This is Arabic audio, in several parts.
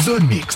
زون ميكس.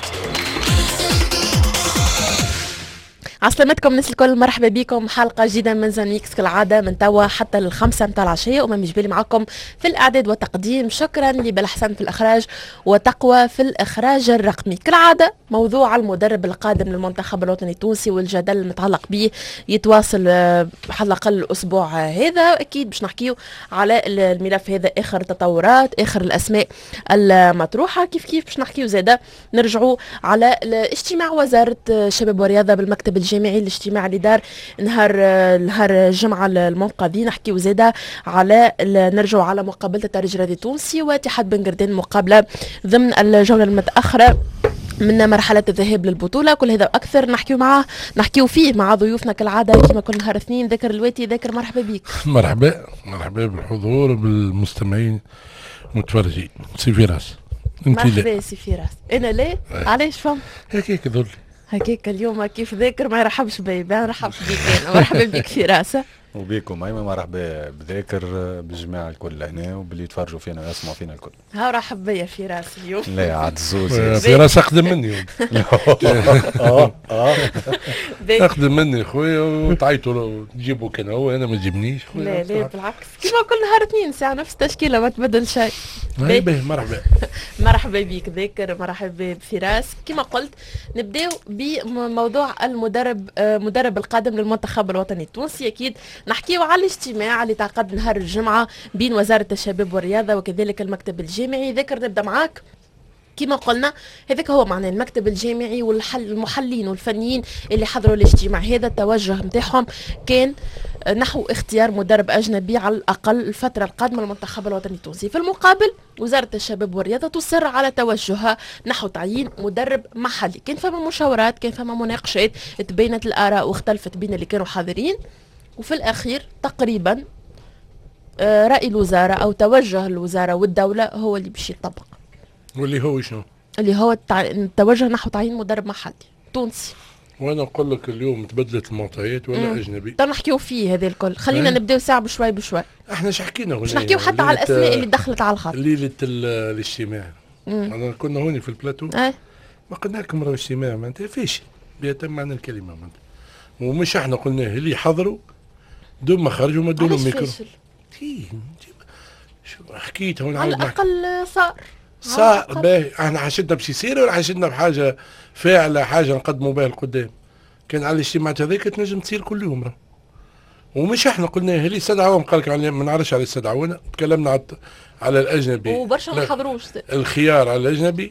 عسلامتكم الناس الكل، مرحبا بكم حلقه جديده من زون ميكس كالعاده من توا حتى ل5 متاع العشيه. ومن جبالي معكم في الاعداد والتقديم. شكرا لبلحسن في الاخراج وتقوى في الاخراج الرقمي. كالعاده موضوع المدرب القادم للمنتخب الوطني التونسي والجدل المتعلق به يتواصل على الاقل الاسبوع هذا. اكيد باش نحكيو على الملف هذا، اخر تطورات، اخر الاسماء المطروحه. كيف باش نحكيو زاده نرجعوا على اجتماع وزاره الشباب والرياضه بالمكتب الجامعي، الاجتماع اللي دار نهار الجمعه المنقذي. نحكيو زاده على نرجعوا على مقابله الترجي الرياضي التونسي واتحاد بن قردان، مقابله ضمن الجوله المتاخره من مرحلة الذهاب للبطولة. كل هذا وأكثر نحكيو فيه مع ضيوفنا كالعادة كما كل نهار اثنين. ذاكر الواتي. ذاكر مرحبا بك. مرحبا بالحضور وبالمستمعين متفرجين. سي فراس مرحبا سي فراس. أنا ليه؟ علاش فهم؟ هكاك ذولي هكاك اليوم كيف ذاكر ما يرحبش بي، نرحب بك أنا. مرحبا بك فراس. وبيكم أيمن. مرحبا بذاكر بالجماعة الكل هنا وباللي يتفرجوا فينا ويسمعوا فينا الكل. ها رحب بيا فراس اليوم. لا عاد زوز فراس أقدم مني. أقدم مني خويا وتعيطوا له تجيبوا كان هو، أنا ما تجيبنيش خويا. لا بالعكس كيما كل نهار اثنين ساعة نفس التشكيلة ما تبدل شيء. مرحبا بك ذاكر. مرحبا بفراس. كما قلت نبداو بموضوع مدرب القادم للمنتخب الوطني التونسي. أكيد نحكيو على الاجتماع اللي تعقد نهار الجمعة بين وزارة الشباب والرياضة وكذلك المكتب الجامعي. ذكر نبدأ معاك. كما قلنا هذاك هو معنى المكتب الجامعي والمحلين والفنيين اللي حضروا الاجتماع هذا. التوجه متاعهم كان نحو اختيار مدرب أجنبي على الأقل الفترة القادمة للمنتخب الوطني التونسي. في المقابل وزارة الشباب والرياضة تصر على توجهها نحو تعيين مدرب محلي. كان فما مشاورات، كان فما مناقشات، تبينت الآراء واختلفت بين اللي كانوا حاضرين، وفي الأخير تقريبا رأي الوزارة أو توجه الوزارة والدولة هو اللي باش يطبق. واللي هو شنو؟ اللي هو التوجه نحو تعيين مدرب محلي تونسي. وانا نقول لك اليوم تبدلت المعطيات ولا اجنبي. نحكيو فيه هذا الكل. خلينا نبداو ساعه بشوي بشوي. احنا اش حكينا هنا؟ باش نحكيو حتى على الاسماء اللي دخلت على الخط ليله الاجتماع. انا كنا هوني في البلاتو. ما قلنا لكم راه اجتماع معناتها فاشل بيتم معنى الكلمه معناتها. ومش احنا قلناه اللي حضروا دوم ما خرجوا ما ادوا لهم ميكرو. شو حكيت هون على الاقل صار باهي. احنا حشدنا باش يصير ولا حشدنا بحاجه فاعله، حاجه نقدموا بها لقدام. كان على الاجتماعات هذيك تنجم تصير كل يوم راه. ومش احنا قلناه اللي استدعوهم قال لك ما نعرفش على استدعونا. تكلمنا على الاجنبي وبرشا ما حضروش الخيار على الاجنبي.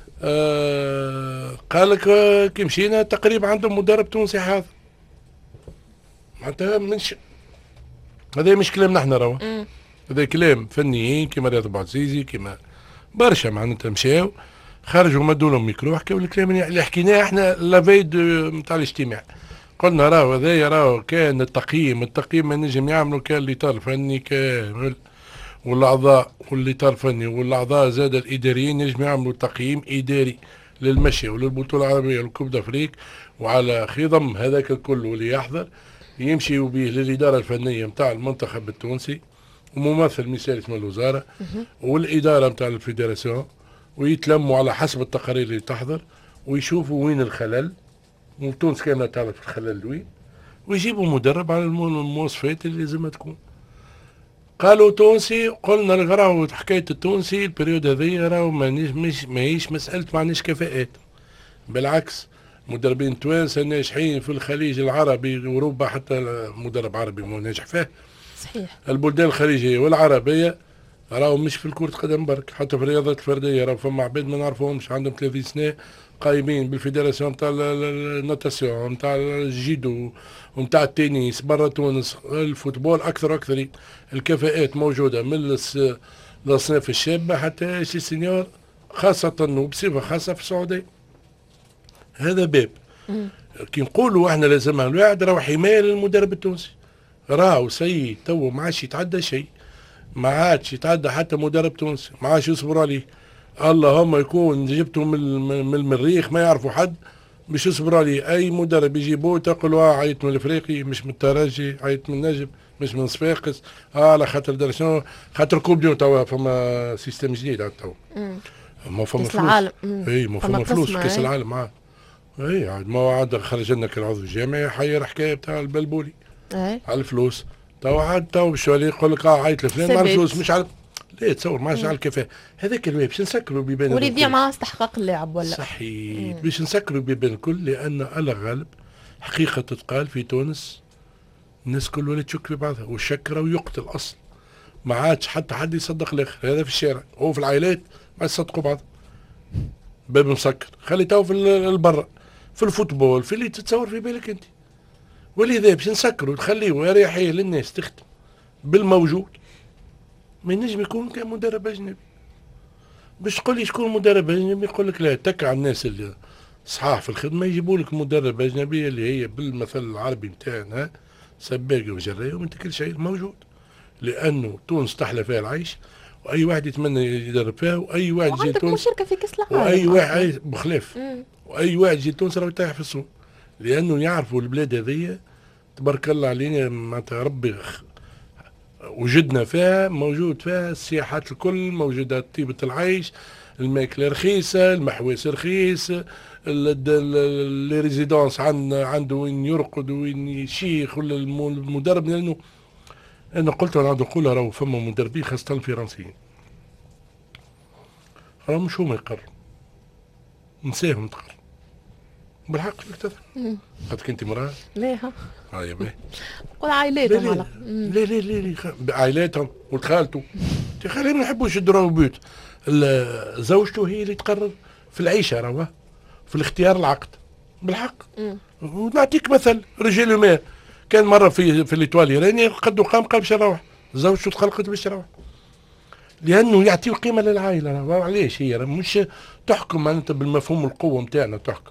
قال لك كي مشينا تقريبا عندهم مدرب تونسي حاضر. معناتها هذا مش كلامنا احنا راهو، هذا كلام فنيين كيما رياض بوعزيزي كيما برشا معناتها مشاو خرجوا مدوا لهم ميكرو حكاو الكلام اللي حكيناه احنا لافيد نتاع الاجتماع. قلنا راهو هذايا راهو كان التقييم ما نجم يعملوا كان الاطار الفني كامل والاعضاء والاطار الفني والاعضاء زاد الاداريين ينجموا يعملوا تقييم اداري للمشي وللبطوله العربيه والكوب دافريك، وعلى خضم هذاك الكل واللي يحضر يمشي به للاداره الفنيه نتاع المنتخب التونسي وممثل مثالي اسمه الوزاره والاداره نتاع الفيدراسيون، ويتلموا على حسب التقارير اللي تحضر ويشوفوا وين الخلل، وتونس كامله تعرف الخلل وين، ويجيبوا مدرب على المواصفات اللي لازم تكون. قالوا تونسي، قلنا لك راهو حكايه التونسي البريود هذيا راهو ماهيش مساله معناش كفاءات، بالعكس مدربين توانسه ناجحين في الخليج العربي واوروبا، حتى مدرب عربي مو ناجح فيه. صحيح. البلدان الخليجيه والعربيه راهو مش في الكرة قدم برك، حتى في الرياضات الفرديه راهو فما عباد ما نعرفوهمش عندهم 30 سنه قايمين بالفيدراسيون نتاع الناتاسيون نتاع الجيدو ونتاع التنس برا تونس. الفوتبول اكثر الكفاءات موجوده من الاصناف الشابه حتى شي سينيور، خاصه وبصفه خاصه في السعوديه. هذا باب. كي نقولوا احنا لازمها الواحد راهو حمايه للمدرب التونسي. راهو سيد تو ما عادش يتعدى شيء، ما عادش يتعدى حتى مدرب تونسي، ما عادش يصبر عليه. اللهم يكون جبته من المريخ ما يعرفوا حد باش يصبر عليه. اي مدرب يجيبوه تقولوا عيط من الافريقي مش من الترجي، عيط من النجم مش من صفاقس، على خاطر درسون خاطر كوب ديون توا فما سيستم جديد تو. ما فما كاس فلوس. العالم. اي ما فما فلوس في كاس العالم عاد. اي عاد ما عاد خرج لنا العضو الجامعي حير حكايه بتاع البلبولي على الفلوس. تو عاد تو بالشوالي يقول لك عيط لفلان مع الفلوس مش على. لا تصور ما عادش على الكفاءة. هذاك الباب باش نسكروا بيبان واللي يضيع معاه استحقاق اللاعب ولا صحيح. باش نسكروا بيبان الكل لان على غالب حقيقه تتقال في تونس الناس كل ولات تشك في بعضها والشك راهو يقتل اصلا. ما عادش حتى حد يصدق الاخر. هذا في الشارع هو في العائلات ما يصدقوا بعض. باب مسكر خلي تو في البرا في الفوتبول في اللي تتصور في بالك انت. ولذا باش نسكروا تخليوا اريحيه للناس تخدم بالموجود. ما ينجم يكون كان مدرب اجنبي. باش تقول لي شكون مدرب اجنبي يقول لك لا تك على الناس اللي صحاح في الخدمه يجيبوا لك مدرب اجنبي اللي هي بالمثل العربي نتاعنا سباقي وجرايه ومن كل شيء موجود. لانه تونس تحلى فيها العيش واي واحد يتمنى يدرب فيها واي واحد يجي عندك مشاركه في كاس العالم واي واحد بخلاف واي واحد يجي تونس راه يرتاح في السوق. لانه يعرفوا البلاد هذيا تبارك الله علينا معناتها ربي وجدنا فيها موجود فيها السياحات الكل موجودة طيبة العيش الماكلة رخيصة المحواس رخيص لي ريزيدونس عنده وين يرقد وين يشيخ ولا المدرب. لأنه أنا قلت أنا عاد نقولها راهو فما مدربين خاصة الفرنسيين راهو مش هما يقرروا نساهم تقرر بالحق فيك تفهم. خاطرك أنت مرأة؟ لا ها هاي باهي قول عائلاتهم على لا لا لا عائلاتهم ولد خالته خليهم ما يحبوش يديروا بيوت. زوجته هي اللي تقرر في العيشه راهو في الاختيار العقد بالحق. ونعطيك مثل رجال المال كان مره في الايطوال الايراني قد وقام قال باش نروح زوجته تقلقت باش تروح لانه يعطيو قيمه للعائله. راهو علاش هي مش تحكم معناتها بالمفهوم القوه نتاعنا تحكم.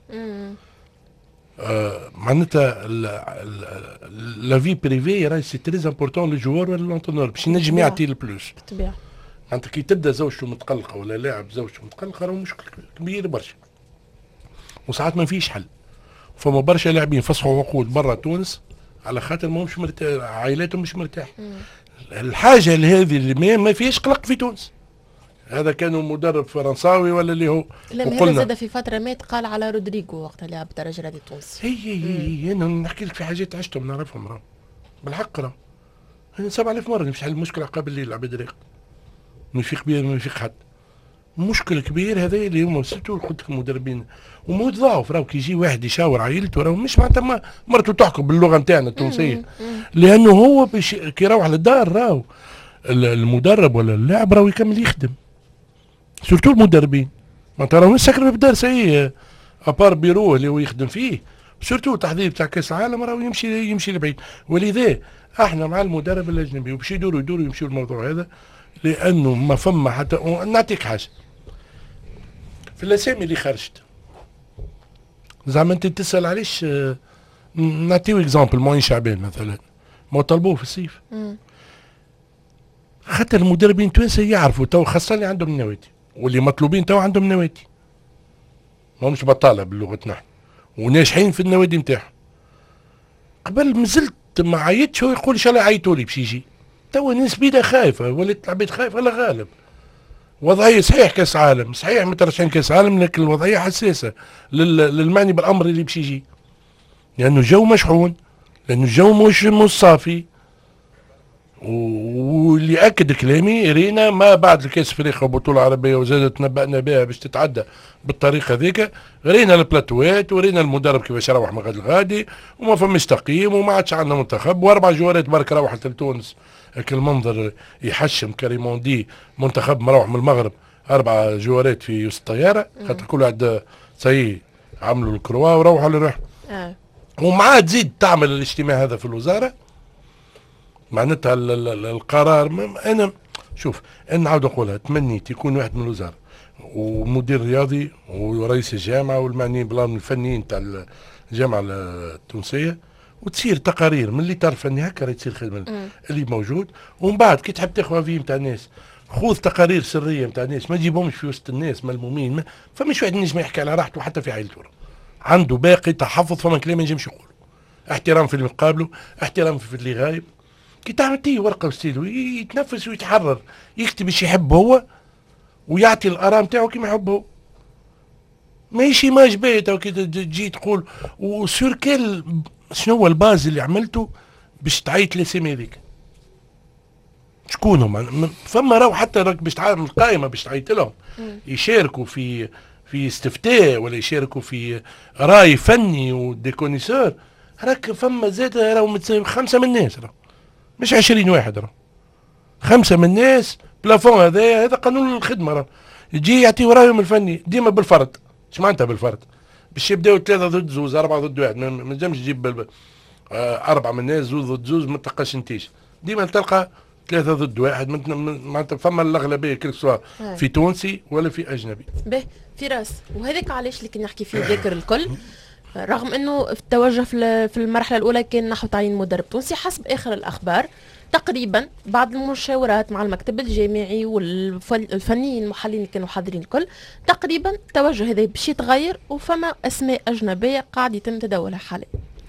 معناتها لا في بريفي راهي سي تريز امبورتون لو جوار ولا لونتونور باش ينجم يعطي البلوس. بالطبيعه معناتها كي تبدا زوجته متقلقه ولا لاعب زوجته متقلقه راهو مشكل كبير برشا. وساعات ما فيش حل. فما برشا لاعبين فسخوا عقود برا تونس على خاطر ماهمش مرتاح عائلاتهم مش مرتاح. الحاجه لهذه اللي ما فيهاش قلق في تونس. هذا كانوا مدرب فرنساوي ولا اللي هو لما هذا زاد في فتره مات قال على رودريجو وقت لعب الدرجه الرياضي التونسي. هي انا نحكي لك في حاجات عشتهم نعرفهم راهو بالحق راهو. انا 7000 مره نمشي على المشكله قبل الليل العباد ريق ما يفيق بيا ما يفيق حد. مشكل كبير هذا اللي هما سيرتو قلت لك المدربين وموت ضعف راهو كي يجي واحد يشاور عائلته راهو مش معناتها مرته تحكم باللغه نتاعنا التونسيه. لانه هو باش كي يروح للدار راهو المدرب ولا اللاعب راهو يكمل يخدم. سورتو المدربين معناتها راهو يسكر في الدار سي ابار بيرو اللي هو يخدم فيه. سورتو التحضير تاع كاس العالم راهو يمشي لبعيد. ولذا احنا مع المدرب الاجنبي وباش يدوروا يمشيوا الموضوع هذا لانه ما فما حتى. نعطيك حاجه في الاسامي اللي خرجت زعما انت تسال علاش. نعطيو اكزامبل معين شعبان مثلا ما طلبوه في الصيف خاطر المدربين التوانسه يعرفوا تو خاصه اللي عندهم نوادي واللي مطلوبين تو عندهم نوادي ماهمش بطاله بلغتنا نحن وناجحين في النوادي نتاعهم. قبل مازلت ما عيطش هو يقول ان شاء الله عيطوا لي باش يجي. تو الناس بيدا خايفه ولات العباد خايفه على غالب. وضعيه صحيح كاس عالم صحيح مترشحين كاس عالم لكن الوضعيه حساسه للمعني بالامر اللي باش يجي. لانه الجو مشحون لانه الجو مش صافي. واللي اكد كلامي رينا ما بعد الكاس افريقيا وبطوله عربيه وزادت تنبأنا بها باش تتعدى بالطريقه ذيك. رينا البلاتوات ورينا المدرب كيفاش روح من غد الغادي وما فماش تقييم وما عادش عندنا منتخب واربع جوارات برك روحت لتونس. لكن المنظر يحشم كريمون دي منتخب مروح من المغرب 4 جوارات في وسط الطياره خاطر كل واحد سي عملوا الكروا وروحوا للروح. ومعاه تزيد تعمل الاجتماع هذا في الوزاره معناتها القرار. انا شوف انا نعاود نقولها تمنيت يكون واحد من الوزاره ومدير رياضي ورئيس الجامعه والمعنيين بالامر الفني نتاع الجامعه التونسيه وتصير تقارير من اللي تعرف اني هكا تصير خدمه اللي موجود. ومن بعد كي تحب تاخذ افي نتاع الناس خذ تقارير سريه نتاع الناس ما تجيبهمش في وسط الناس ملمومين. فمش واحد نجم يحكي على راحته حتى في عائلته عنده باقي تحفظ فما كلام ما ينجمش يقوله. احترام في اللي مقابله احترام في اللي غايب. كي تعمل تي ورقه وستيلو يتنفس ويتحرر يكتب ايش يحب هو ويعطي الاراء نتاعو كيما يحب هو. ماهيش ايماج باهيه كي تجي تقول وسور كيل شنو هو الباز اللي عملته باش تعيط لاسم هذيك. شكون هم؟ فما راهو حتى راك باش تعمل قائمه باش تعيط لهم يشاركوا في استفتاء ولا يشاركوا في راي فني وديكونيسور. راك فما زاد راهو 5 من الناس، راهو مش 20 واحد، راهو 5 من الناس. بلافون هذا قانون الخدمه، راهو يجي يعطيو رايهم الفني ديما بالفرد. اش معناتها بالفرد؟ باش يبداو 3 ضد زوز 4 ضد 1، ما نجمش تجيب 4 من الناس 2 ضد 2 ما تلقاش نتيجه. ديما تلقى 3 ضد 1. معناتها فما الاغلبيه كل سوا في تونسي ولا في اجنبي. باهي فراس، وهذاك علاش اللي كنا نحكي فيه ذاكر الكل، رغم انه التوجه في المرحله الاولى كان نحو تعيين مدرب تونسي. حسب اخر الاخبار تقريبا بعد المشاورات مع المكتب الجامعي والفنيين المحللين اللي كانوا حاضرين الكل، تقريبا التوجه هذا باش يتغير وفما اسماء اجنبيه قاعد يتم تداولها حاليا.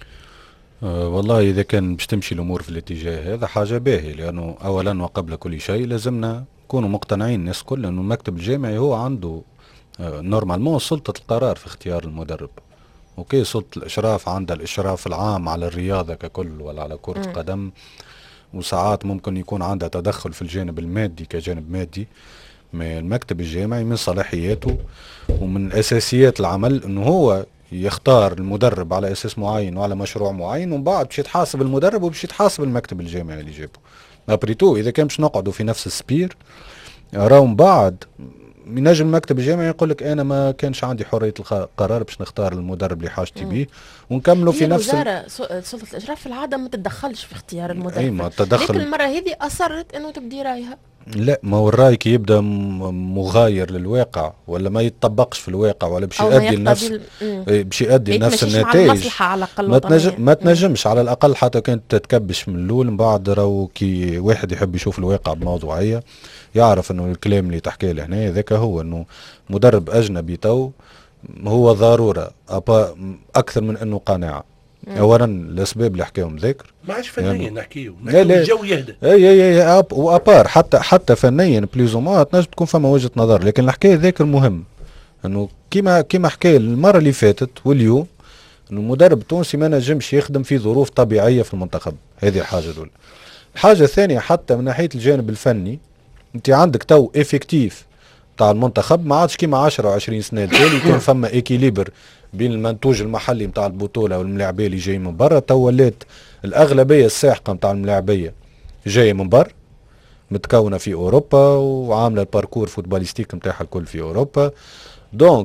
والله إذا كان باش تمشي الأمور في الاتجاه هذا حاجة باهية، لأنه أولا وقبل كل شيء لازمنا نكونوا مقتنعين الناس الكل أنه المكتب الجامعي هو عنده نورمالمون سلطة القرار في اختيار المدرب. اوكي، سلطة الإشراف عندها الإشراف العام على الرياضة ككل ولا على كرة القدم، وساعات ممكن يكون عندها تدخل في الجانب المادي كجانب مادي. ما المكتب الجامعي من صلاحياته ومن أساسيات العمل أنه هو يختار المدرب على أساس معين وعلى مشروع معين، ومن بعد باش يتحاسب المدرب وباش يتحاسب المكتب الجامعي اللي جابه. أبريتو إذا كان باش نقعدوا في نفس السبير راهو من بعد ينجم المكتب الجامعي يقول لك انا ما كانش عندي حريه القرار باش نختار المدرب اللي حاجتي بيه ونكملوا في نفس الوزاره. سلطه الاشراف في العاده ما تتدخلش في اختيار المدرب. اي ما تدخل، لكن المره هذه اصرت انه تبدي رايها. لا، ما هو الراي كي يبدا مغاير للواقع ولا ما يتطبقش في الواقع ولا باش يؤدي لنفس باش يؤدي لنفس النتائج، ما تنجمش على الاقل حتى كانت تتكبش من الاول. من بعد راهو كي واحد يحب يشوف الواقع بموضوعيه يعرف انه الكلام اللي تحكيه لهنا ذاك هو انه مدرب اجنبي تو هو ضروره اكثر من انه قناعه. اولا الاسباب اللي حكاهم ذاكر ما عادش فنيا نحكيو الجو يهدى. اي وابار حتى فنيا بليز او تنجم تكون فما وجهه نظر، لكن الحكايه ذاكر مهم انه كيما حكى المره اللي فاتت واليوم انه المدرب التونسي ما نجمش يخدم في ظروف طبيعيه في المنتخب. هذه الحاجه الاولى. الحاجه الثانيه حتى من ناحيه الجانب الفني انت عندك تو افكتيف تاع المنتخب ما عادش كيما 10 و20 سنه التالي كان فما ايكيليبر بين المنتوج المحلي نتاع البطوله والملاعبيه اللي جاي من برا. تو ولات الاغلبيه الساحقه نتاع الملاعبيه جايه من برا متكونه في اوروبا وعامله الباركور فوتباليستيك نتاعها الكل في اوروبا. دونك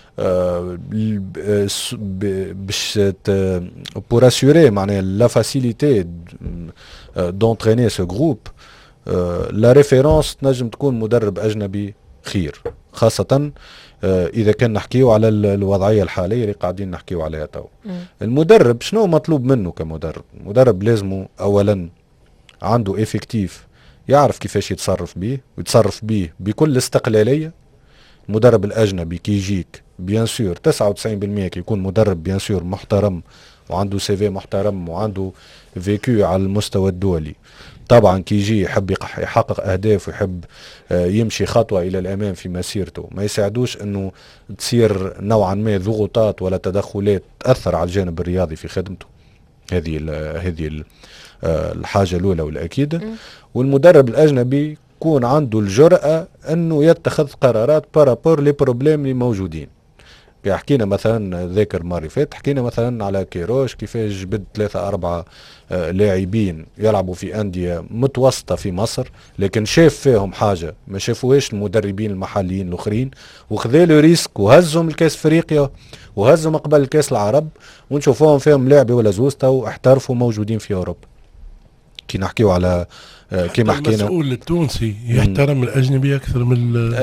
باش بور اسيوري معناها لا فاسيليتي دونتريني سو جروب لا ريفيرونس تنجم تكون مدرب اجنبي خير، خاصه اذا كان نحكيو على الوضعيه الحاليه اللي قاعدين نحكيو عليها تو. المدرب شنو مطلوب منه كمدرب؟ المدرب لازمه اولا عنده افكتيف يعرف كيفاش يتصرف به ويتصرف به بكل استقلاليه. المدرب الاجنبي كي يجيك بيان سور 99% كي يكون مدرب بيان سور محترم وعنده سي في محترم وعنده فيكو على المستوى الدولي. طبعا كي يجي يحب يحقق اهداف ويحب يمشي خطوه الى الامام في مسيرته، ما يساعدوش انه تصير نوعا ما ضغوطات ولا تدخلات تاثر على الجانب الرياضي في خدمته. هذه الحاجه الاولى والاكيده. والمدرب الاجنبي يكون عنده الجرأة انه يتخذ قرارات بارابور لي بروبليم اللي موجودين. حكينا مثلا ذاكر ماري فات حكينا مثلا على كيروش كيفاش جبد 3-4 لاعبين يلعبوا في أندية متوسطة في مصر، لكن شاف فيهم حاجة ما شافوهاش المدربين المحليين الآخرين وخذا له ريسك وهزهم الكاس افريقيا وهزهم قبل الكاس العرب ونشوفوهم فيهم لاعبي ولا زوستا واحترفوا موجودين في أوروبا. كي نحكيو على كما حكينا المسؤول التونسي يحترم الاجنبي اكثر من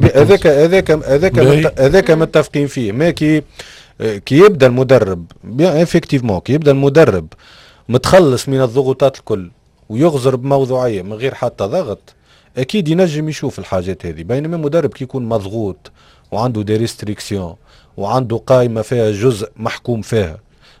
هذاك متفقين فيه. ما كي يبدا المدرب افكتيفمون كي يبدا المدرب متخلص من الضغوطات الكل ويغزر بموضوعيه من غير حتى ضغط اكيد ينجم يشوف الحاجات هذه. بينما مدرب كي يكون مضغوط وعنده دي ريستريكسيون وعنده قائمه فيها جزء محكوم فيها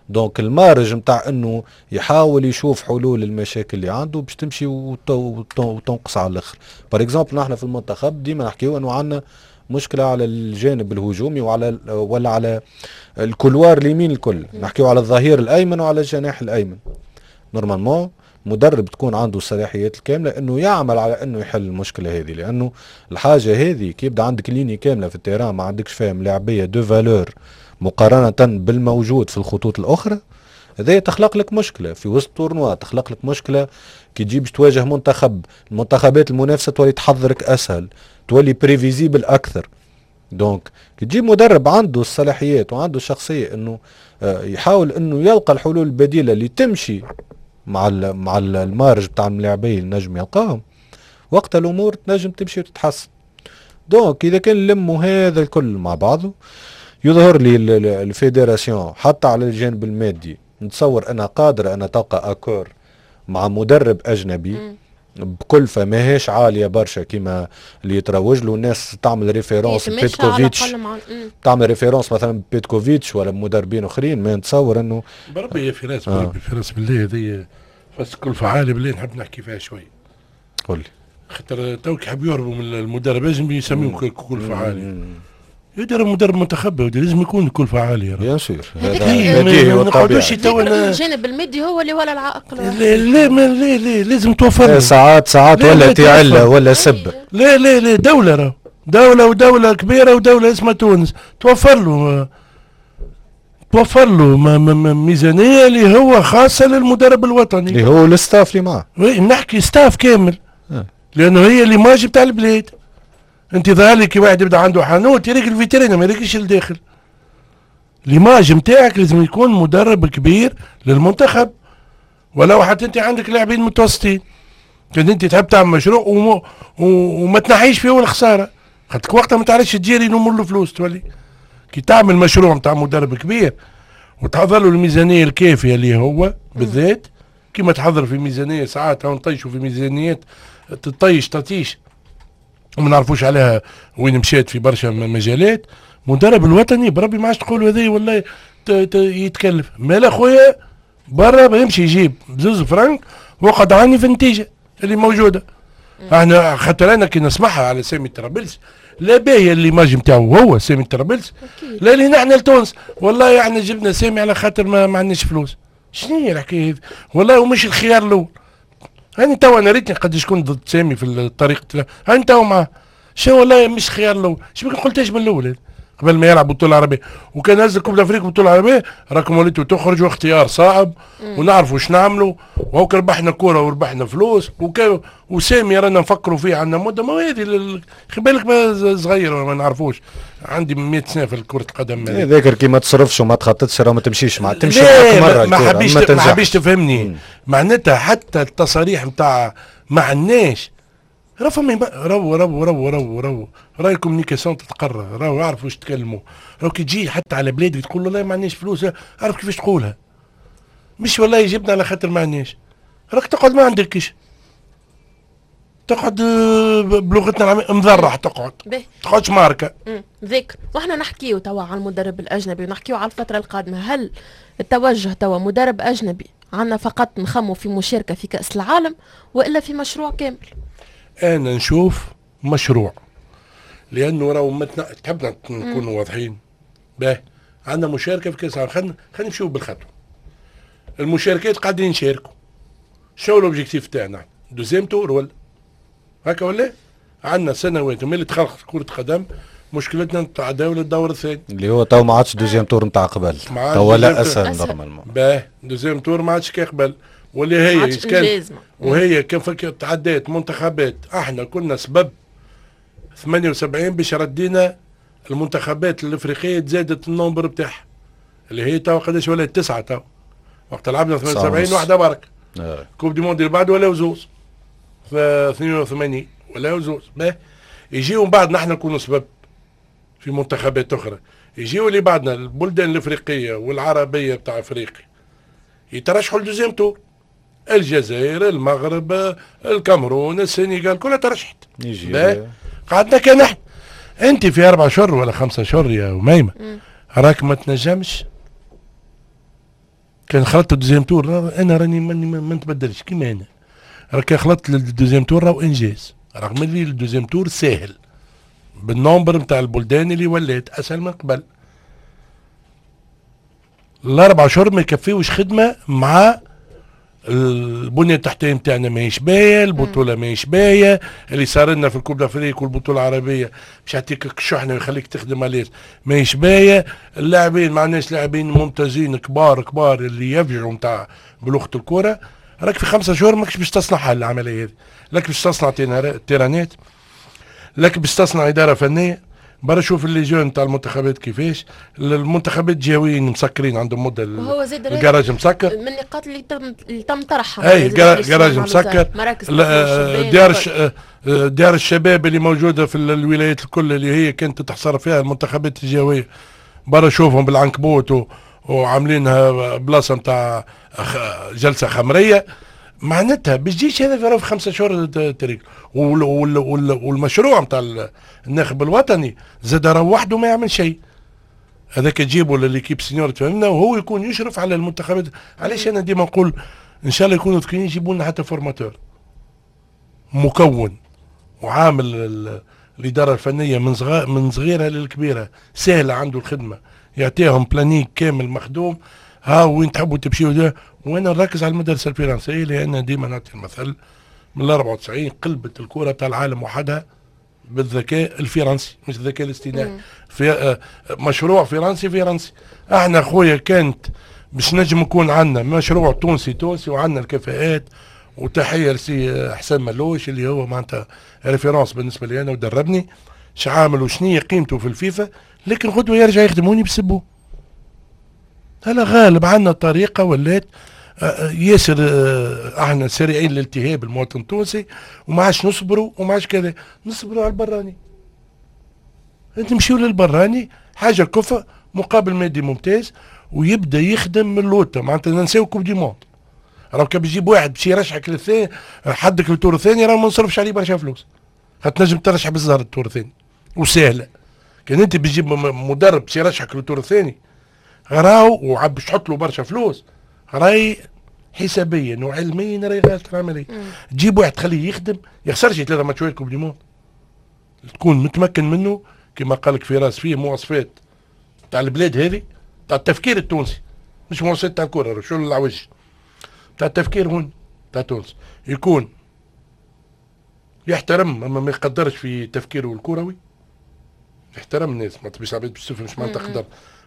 دونك المارج نتاع انه يحاول يشوف حلول المشاكل اللي عنده باش تمشي وتنقص على الاخر. بار اكزومبل نحن في المنتخب ديما نحكيو انه عندنا مشكله على الجانب الهجومي ولا على الكولوار اليمين الكل، نحكيو على الظهير الايمن وعلى الجناح الايمن. نورمالمون مدرب تكون عنده الصلاحيات الكامله انه يعمل على انه يحل المشكله هذه، لانه الحاجه هذه كي يبدا عندك ليني كامله في التيران ما عندكش فاهم لاعبيه دو فالور مقارنه بالموجود في الخطوط الاخرى، هذا تخلق لك مشكله في وسط تورنوا، تخلق لك مشكله كي تجي باش تواجه منتخب، المنتخبات المنافسه تولي تحضرك اسهل، تولي بريفيزيبل اكثر. دونك كي تجيب مدرب عنده الصلاحيات وعنده الشخصيه انه يحاول انه يلقى الحلول البديله اللي تمشي مع المارج بتاع اللاعبين نجم يلقاهم، وقت الامور تنجم تمشي وتتحسن. دونك اذا كان لموا هذا الكل مع بعضه يظهر لي الفيدراسيون حتى على الجانب المادي نتصور انها قادره انها تلقى اكور مع مدرب اجنبي بكلفه ماهيش عاليه برشا كيما اللي يتروج له الناس تعمل ريفيرونس بيتكوفيتش، تعمل ريفيرونس مثلا بيتكوفيتش ولا مدربين اخرين. ما نتصور انه بربي يا فراس بربي فراس بالله هذه بس كلفه عاليه بالله نحب نحكي فيها شوي. قول لي خاطر توك يحب يهربوا من المدرب اجنبي يسميهم كلفه عاليه. يدير مدرب منتخب لازم يكون كلفه عاليه. بيان سور هذا ما نقعدوش الجانب المادي هو اللي ولا العائق. لا لازم توفر له ساعات ولا تعلة ولا سب. لا دولة ودولة كبيرة ودولة اسمها تونس توفر له ميزانية اللي هو خاصة للمدرب الوطني اللي هو الستاف اللي معه. نحكي ستاف كامل لأنه هي اللي ماجي بتاع البلاد. انت ذلك واحد يبدا عنده حانوت يريك الفيترينا ما يريكش الداخل. ليماج نتاعك لازم يكون مدرب كبير للمنتخب، ولو حتى انت عندك لاعبين متوسطين كان انت تحب تعمل مشروع وما تنحيش فيه ولا خساره، خاطرك وقتها ما تعرفش تجيري نمر له فلوس. تولي كي تعمل مشروع نتاع مدرب كبير وتحضر له الميزانيه الكافيه اللي هو بالذات كيما تحضر في ميزانيه ساعات او نطيشوا في ميزانيات تطيش وما نعرفوش عليها وين مشات في برشا مجالات. مدرب الوطني بربي ما عادش تقول هذا والله يتكلف مال خويا برا يمشي يجيب بزوز فرنك وقعد عني في النتيجه اللي موجوده. احنا خاطر انا كي نسمعها على سامي الترابلس لا باهي اللي ماجي نتاعو هو سامي الترابلس، لا اللي نحن لتونس والله احنا جبنا سامي على خاطر ما عندناش فلوس. شنو هي الحكايه هذه؟ والله ومش الخيار الاول. هاني توا انا ريتني قداش كنت ضد سامي في الطريق، هاني توا معاه شو والله مش خيار الاول. شو بك قلتاش من الاول قبل ما يلعب بطوله عربيه وكان هز كوب افريقيا بطوله عربيه راكم وليتوا تخرجوا اختيار صعب ونعرفوا واش نعملوا وهوك ربحنا كوره وربحنا فلوس وسامي رانا نفكروا فيه عندنا مده ما هذه خلي بالك ما صغير ما نعرفوش عندي 100 سنه في كره القدم. ذاكر كي ما تصرفش وما تخططش راه ما تمشيش تمشي مره ما حبيش تفهمني. معناتها حتى التصاريح نتاع ما عندناش راه فما راهي الكوميونيكاسيون تتقرر راهو يعرفوا واش تكلموا. راهو كي تجي حتى على بلادك تقول له لا ما عندناش فلوس عارف كيفاش تقولها مش والله جبنا على خاطر ما عندناش. راك تقعد ما عندكش تقعد بلغتنا العامية مذرح تقعدش ماركه ذكر. واحنا نحكيو توا على المدرب الاجنبي ونحكيو على الفتره القادمه، هل التوجه توا مدرب اجنبي عندنا فقط نخمو في مشاركه في كاس العالم والا في مشروع كامل؟ انا نشوف مشروع لانه راهو تحبنا نكونوا واضحين. باه عندنا مشاركه في كاس العالم خلينا نمشيو بالخطوه. المشاركات قاعدين نشاركوا شو الاوبجيكتيف تاعنا؟ دوزيام تور ولا هكا ولا عندنا سنوات وملي تخلق كره قدم مشكلتنا نتعداو للدور الثاني اللي هو تو ما عادش دوزيام تور نتاع قبل تو لا اسهل نورمالمون. باه دوزيام تور ما عادش كي قبل واللي هي كان وهي كيف تعدات منتخبات. احنا كنا سبب 78 باش ردينا المنتخبات الافريقيه تزادت النمبر بتاعها اللي هي تو قداش ولا 9 تو وقت لعبنا 78 واحده برك. كوب دي موند اللي بعد ولا زوز في 82 ولا زوز. باه يجيو من بعد نحن نكونوا سبب في منتخبات اخرى. يجيو اللي بعدنا البلدان الافريقيه والعربيه بتاع افريقيا يترشحوا لدوزيام تور. الجزائر المغرب الكاميرون السنغال كلها ترشحت. قعدنا كان احنا انت في 4 شهور ولا 5 شهور يا أميمة راك ما تنجمش كان خلطت الدوزيام تور انا راني ما نتبدلش كيما انا. كان خلطت الدوزيام تور راهو انجاز، رغم اللي الدوزيام تور ساهل بالنومبر نتاع البلدان اللي ولات اسهل من قبل. الاربع شهور ما يكفيوش خدمه مع البنيه التحتيه نتاعنا ماهيش باهيه، البطوله ماهيش باهيه، اللي صار لنا في الكوب دافريك والبطوله العربيه باش يعطيك الشحنه ويخليك تخدم عليه ماهيش باهيه. اللاعبين ما عندناش لاعبين ممتازين كبار اللي يفجعوا نتاع بلغه الكره. راك في 5 شهور ماكش باش تصنع حل العمليه هذه، لك باش تصنع تيرانات، لك باش تصنع اداره فنيه. برا شوف اللي جون نتاع المنتخبات كيفاش المنتخبات جاويين مسكرين عندهم مده، وهو زاد الجراج مسكر من النقاط اللي تم طرحها. اي جراج مسكر، ديار الشباب اللي موجوده في الولايات الكل اللي هي كانت تحصر فيها المنتخبات الجويه. برا شوفهم بالعنكبوت وعاملينها بلاصه نتاع جلسه خمريه. معناتها باش تجيش هذا في 5 شهور تريك. والمشروع نتاع الناخب الوطني زاد راه وحده ما يعمل شيء. هذاك تجيبوا لليكيب سينيور تفهمنا وهو يكون يشرف على المنتخبات. علاش انا ديما نقول ان شاء الله يكونوا ذكيين يجيبوا لنا حتى فورماتور مكون وعامل الاداره الفنيه من صغيرها للكبيره سهله عنده الخدمه، يعطيهم بلانيك كامل مخدوم. ها وين تحبوا تمشيوا ده. وانا نركز على المدرسه الفرنسيه لان ديما نعطي المثل من 94 قلبت الكره تاع العالم وحدها بالذكاء الفرنسي مش الذكاء الاصطناعي. في مشروع فرنسي. احنا خويا كانت باش نجم يكون عندنا مشروع تونسي وعندنا الكفاءات. وتحيه لسي حسام ملوش اللي هو معناتها ريفيرونس بالنسبه لي انا ودربني عامل وشنية قيمته في الفيفا. لكن غدوه يرجع يخدموني بسبوه. هلا غالب عنا طريقة ولات ياسر احنا سريعين للالتهاب المواطن التونسي وما عادش نصبروا كذا نصبروا على البراني. نمشيو للبراني حاجة كفة مقابل مادي ممتاز ويبدا يخدم من اللوطة. معناتها ننساو كوب دي موند. راهو كان بيجيب واحد باش يرشحك للثاني حدك للتور الثاني راه ما نصرفش عليه برشا فلوس. تنجم ترشح بالزهر التور الثاني وسهلة. كان انت بتجيب مدرب باش يرشحك للتور الثاني راهو وعب تحط له برشا فلوس راهي حسابيا وعلميا راهي غلط العمليه. تجيب واحد تخليه يخدم يخسرش 3 ماتشات كوب دي موند تكون متمكن منه كما قال لك فراس فيه مواصفات تاع البلاد هذه تاع التفكير التونسي مش مواصفات تاع الكره شو العوج تاع التفكير هون تاع تونس يكون يحترم اما ما يقدرش في تفكيره الكروي. يحترم الناس ما تبيش عباد باش تفهم مش معناتها تقدر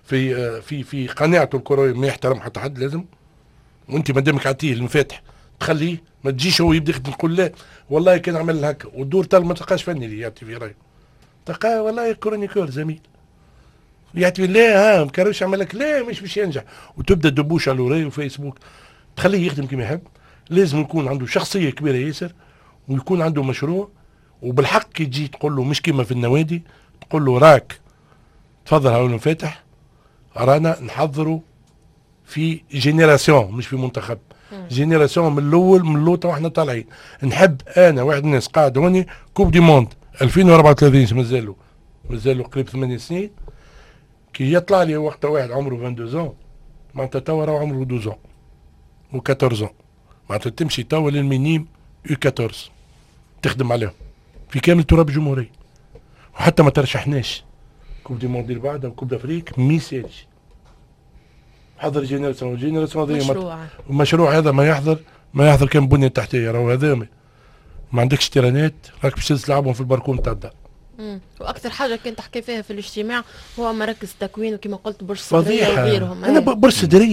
في قناعته الكرويه ما يحترم حتى حد لازم. وانت ما دامك عطيه المفاتح تخليه ما تجيش هو يبدا يخدم تقول لا والله كان عمل هكا والدور تاع ما تلقاش فني اللي يعطي في رايه تلقاه والله كرونيكور زميل يعطي لا ما كانش عمل لك لا مش باش ينجح وتبدا دبوش على الوراي وفيسبوك تخليه يخدم كما يحب. لازم يكون عنده شخصيه كبيره ياسر ويكون عنده مشروع وبالحق كي تجي تقول له مش كما في النوادي تقول له راك تفضل هاو المفاتح رانا نحضروا في جينيراسيون مش في منتخب جينيراسيون من الاول من اللوطه واحنا طالعين. نحب انا واحد الناس قاعد هوني كوب دي موند 2034 مازالوا قريب 8 سنين كي يطلع لي وقتها واحد عمره 22 معناتها توا راه عمره 12 و14 معناتها تمشي توا للمينيم يو 14 تخدم عليهم في كامل تراب الجمهوريه وحتى ما ترشحناش كوب دي موند اللي بعدها وكوب دافريك ميسالش حضر جينيراسيون مشروع هذا ما يحضر كان بنيه تحتيه راهو هذا ما عندكش تيرانات راك باش تلعبهم في الباركون تاع الدار. واكثر حاجه كنت تحكي فيها في الاجتماع هو مراكز التكوين وكما قلت برج صدريه وغيرهم. انا برج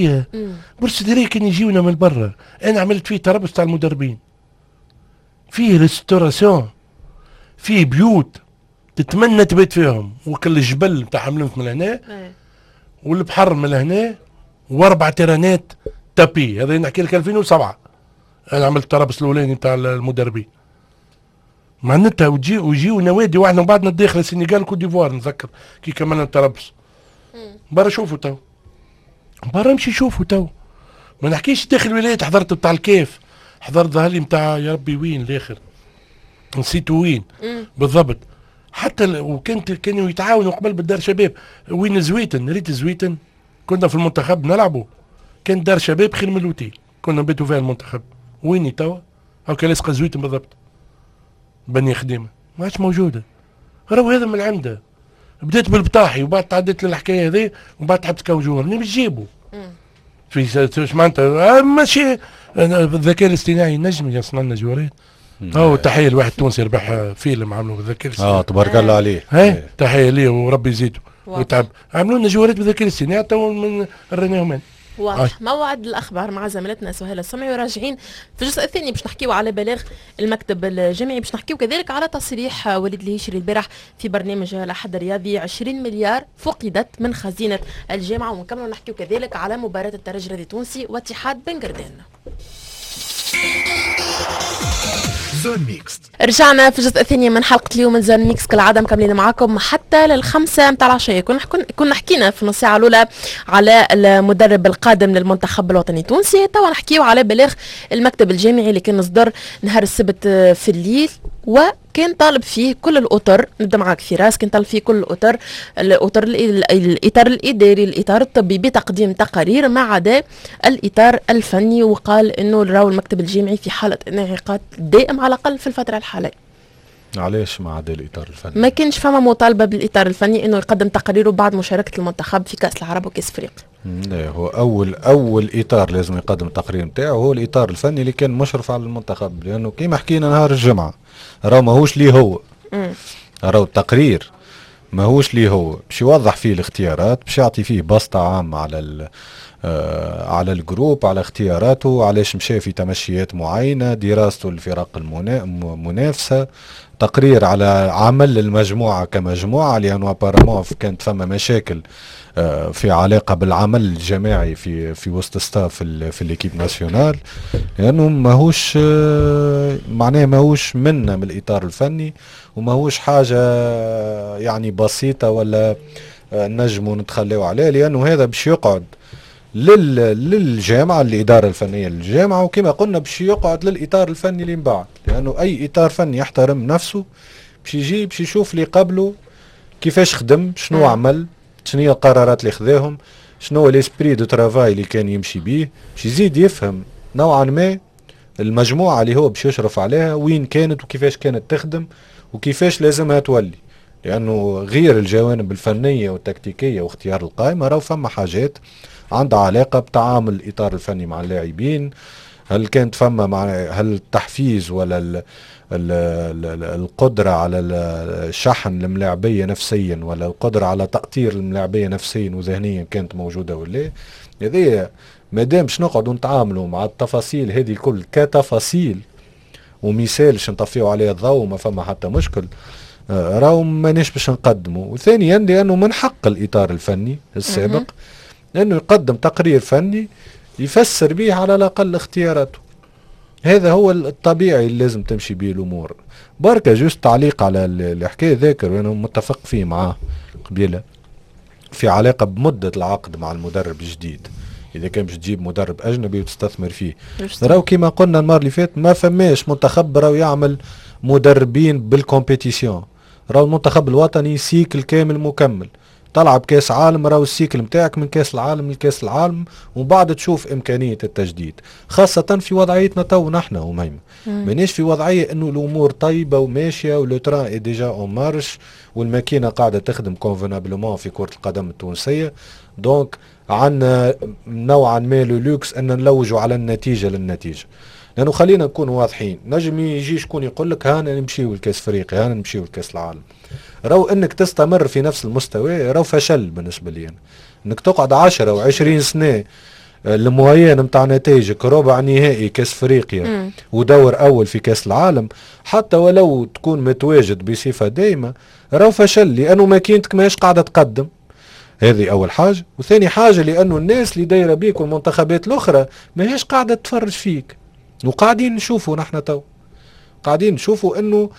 صدريه كان يجيونا من برا. انا عملت فيه تربص تاع المدربين فيه ريستوراسيون فيه بيوت تتمنى تبيت فيهم وكل الجبل بتاع حملمت من هنا والبحر من هنا و4 تيرانات تابي. هذا نحكي لك 2007 انا عملت الترابص الاولاني بتاع المدربين معناتها ويجيو نوادي واحنا بعدنا داخل السنغال كوت ديفوار نذكر كي كملنا الترابص. برا شوفوا تو برا امشي شوفوا تو ما نحكيش داخل الولايات حضرت بتاع الكيف حضرت ظهر لي بتاع يا ربي وين الاخر نسيت وين بالضبط. حتى كانوا يتعاونوا قبل بالدار شباب وين زويتن ريت زويتن كنا في المنتخب نلعبوا كان دار شباب خير من الاوتيل كنا نبيتوا فيها المنتخب. ويني توا؟ هاكا لاصقه زويت بالضبط. بني خديمه ما عادش موجوده. راهو هذا من عنده. بديت بالبطاحي وبعد تعديت للحكايه هذه وبعد تحب تكوجوها منين باش تجيبوا؟ في ايش معناتها ماشي الذكاء الاصطناعي نجم يصنع لنا جوارات. هو تحيه لواحد تونسي ربح فيلم عملوا بالذكاء الاصطناعي. تبارك الله عليه. هاي تحيه ليه وربي يزيدوا وتعب. عملوا لنا جوارات بالذكاء الاصطناعي تو من ريناهم. واضح. موعد الاخبار مع زميلتنا سهيله السمعي وراجعين في الجزء الثاني باش نحكيو على بلاغ المكتب الجامعي، باش نحكيو كذلك على تصريح وليد الهيشري البارح في برنامج الأحد الرياضي 20 مليار فقدت من خزينه الجامعه، ونكملوا نحكيو كذلك على مباراه الترجي الرياضي التونسي واتحاد بن قردان. زون ميكس. رجعنا في الجزء الثاني من حلقة اليوم من زون ميكس، كالعادة مكملين معاكم حتى لل5 متاع العشية. كنا حكينا في النص ساعة الأولى على المدرب القادم للمنتخب الوطني التونسي، توا نحكيو على بلاغ المكتب الجامعي اللي كان صدر نهار السبت في الليل، وكان طالب فيه كل الأطر. نبدا معاك فراس. كان طالب فيه كل الأطر الإطار الإداري، الإطار الطبي، بتقديم تقارير ما عدا الإطار الفني، وقال إنه راهو المكتب الجامعي في حالة انعقاد دائم على الأقل في الفترة الحالية. علاش ما عدا الإطار الفني؟ ما كانش فما مطالبة بالإطار الفني إنه يقدم تقاريره بعد مشاركة المنتخب في كأس العرب وكأس أفريقيا. لا، هو أول إطار لازم يقدم التقرير نتاعو هو الإطار الفني اللي كان مشرف على المنتخب، لأنه كيما حكينا نهار الجمعة راهو ماهوش ليه هو. راهو التقرير ماهوش ليه هو، باش يوضح فيه الاختيارات، باش يعطي فيه بسطة عامة على الجروب، على اختياراته، علاش مشى في تمشيات معينة، دراسته للفرق المنافسة، تقرير على عمل المجموعة كمجموعة، لأنه ابارامون كانت فما مشاكل في علاقة بالعمل الجماعي في وسط ستاف في الإكيب ناسيونال، لأنه ماهوش معناه ماهوش منا من الإطار الفني، وماهوش حاجة يعني بسيطة ولا نجموا نتخلوا عليه، لأنه هذا باش يقعد للجامعة، الإدارة الفنية للجامعة، وكما قلنا باش يقعد للإطار الفني اللي من بعد، لأنه أي إطار فني يحترم نفسه باش يجي باش يشوف اللي قبله كيفاش خدم، شنو عمل، شنو هي القرارات اللي خذاهم، شنو هو الاسبري دو ترافاي اللي كان يمشي بيه، باش يزيد يفهم نوعا ما المجموعة اللي هو باش يشرف عليها وين كانت وكيفاش كانت تخدم وكيفاش لازمها تولي، لأنه غير الجوانب الفنية والتكتيكية واختيار القائمة راهو فما حاجات عندها علاقة بتعامل الإطار الفني مع اللاعبين، هل كانت فما هل التحفيز ولا القدرة على الشحن الملاعبية نفسيا، ولا القدرة على تأطير الملاعبية نفسيا وذهنيا كانت موجودة ولا هذه. مادام باش نقعدوا نتعاملوا مع التفاصيل هذه الكل كتفاصيل ومثال باش نطفيو عليه الضوء وما فما حتى مشكل، راهو مانيش باش نقدمه. وثانيا لأنه من حق الإطار الفني السابق لأنه يقدم تقرير فني يفسر به على الأقل اختياراته، هذا هو الطبيعي اللي لازم تمشي به الأمور. بركة جوست تعليق على الحكاية ذاكر، وأنا متفق فيه معاه قبيلة في علاقة بمدة العقد مع المدرب الجديد، إذا كان باش تجيب مدرب أجنبي وتستثمر فيه. راهو كما قلنا المرة اللي فات ما فماش منتخب راهو يعمل مدربين بالكومبيتيسيون، راهو المنتخب الوطني سيكل كامل مكمل، تلعب كاس عالم راهو السيكل متاعك من كاس العالم لكاس العالم، ومن بعد تشوف امكانيه التجديد، خاصه في وضعيتنا تو نحن وميمه مانيش في وضعيه انه الامور طيبه وماشيه ولو تران اي ديجا اون مارش والماكينه قاعده تخدم كونفونابلومون في كره القدم التونسيه، دونك عندنا نوعا ما لوكس ان نلوجوا على النتيجه للنتيجه، لانه خلينا نكون واضحين، نجم يجي شكون يقول لك هانا نمشيو لكاس افريقيا، هانا نمشيو لكاس العالم، راهو انك تستمر في نفس المستوى راهو فشل بالنسبه لي أنا. انك تقعد 10 و20 سنه الموين نتاع نتائجك ربع نهائي كاس افريقيا ودور اول في كاس العالم، حتى ولو تكون متواجد بصفه دائمه راهو فشل، لانه ماكينتك ماهيش قاعده تقدم، هذه اول حاجه. وثاني حاجه لانه الناس اللي دايره بيك والمنتخبات الاخرى ماهيش قاعده تفرج فيك، وقاعدين نشوفوا نحن تو قاعدين نشوفوا انه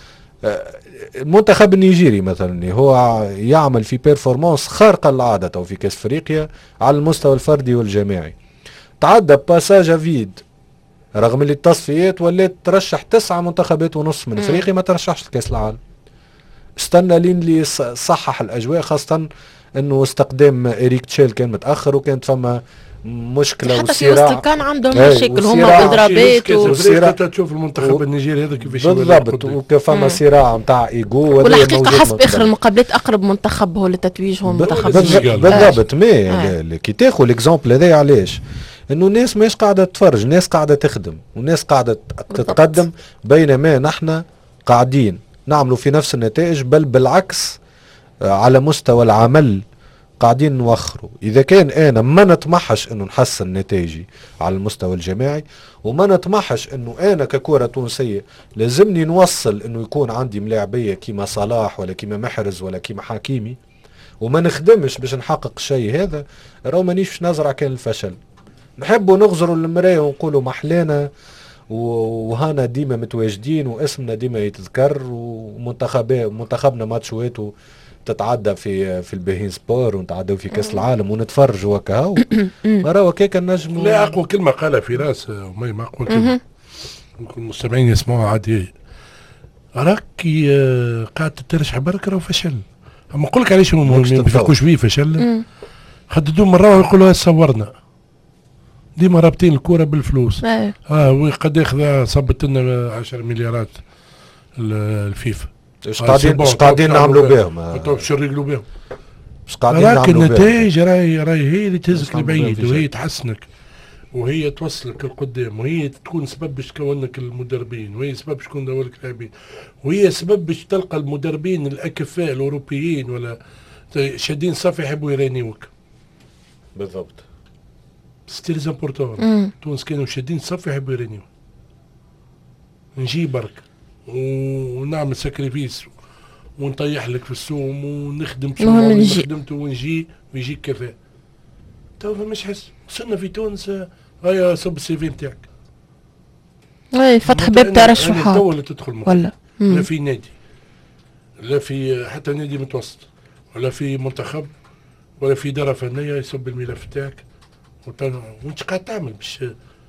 المنتخب النيجيري مثلا هو يعمل في بيرفورمانس خارقه للعاده في كاس افريقيا على المستوى الفردي والجماعي، تعدى باساج فيد رغم اللي التصفيات ولات ترشح 9 منتخبات ونص من افريقيا ما ترشحش لكاس العالم، استنى لين اللي صحح الاجواء، خاصه انه استقدام إريك تشيل كان متاخر وكانت فما مشكله حتى في وصراع. وسط كان عندهم أي، مشاكل هما وصراع. واضرابات وصراع. تشوف المنتخب النيجيري هذا كيفاش بالضبط، وكفما صراع نتاع ايجو. والحقيقه حسب اخر المقابلات اقرب منتخب هو للتتويج هو المنتخب بالضبط. مي كي تاخذ الاكزومبل هذا علاش انه الناس ماش قاعده تتفرج، الناس قاعده تخدم والناس قاعده تتقدم، بينما نحن قاعدين نعملوا في نفس النتائج، بل بالعكس على مستوى العمل قاعدين نوخروا. اذا كان انا ما نطمحش انه نحسن نتائجي على المستوى الجماعي، وما نطمحش انه انا ككرة تونسية لازمني نوصل انه يكون عندي ملاعبية كيما صلاح ولا كيما محرز ولا كيما حكيمي، وما نخدمش باش نحقق شيء، هذا راهو مانيش نزرع كان الفشل. نحبوا نغزروا المراية ونقولوا محلانا وهانا ديما متواجدين واسمنا ديما يتذكر، ومنتخبنا ماتشواته تتعدى في البهين سبور ونتعدوا في كاس العالم ونتفرجوا وكهو. راهو كيك النجم. لا اقوى كلمه قالها فراس ما اقوى كلمه ممكن المستمعين يسمعوها عادي. راكي قاعد ترشح برك راهو فشل. اما نقول لك علاش ما يفكوش فيه فشل. خددوا مره ويقولوا صورنا ديما رابطين الكره بالفلوس. وقد ياخذ صبت لنا 10 مليارات الفيفا. اش قاعدين نعملوا بهم؟ باش نريقلوا بهم. اش قاعدين نعملوا بهم؟ النتائج راهي هي اللي تهزك لبعيد، وهي تحسنك، وهي توصلك لقدام، وهي تكون سبب باش تكون لك المدربين، وهي سبب باش تكون دور لك لاعبين، وهي سبب باش تلقى المدربين الاكفاء الاوروبيين ولا شادين صافي يحبوا يرانيوك. بالضبط. ستيل زامبورتون. تونس كانوا شادين صافي يحبوا يرانيوك. نجي برك ونعمل ساكريفيس ونطيح لك في السوم ونخدم شو خدمته ونجي ويجيك كفاء. تو مش حس وصلنا في تونس هيا صب السي في نتاعك. اي فتح باب ترشحات. تو اللي تدخل ولا لا في نادي، لا في حتى نادي متوسط، ولا في منتخب، ولا في إدارة فنية يصب الملف تاعك وانت قاعد تعمل باش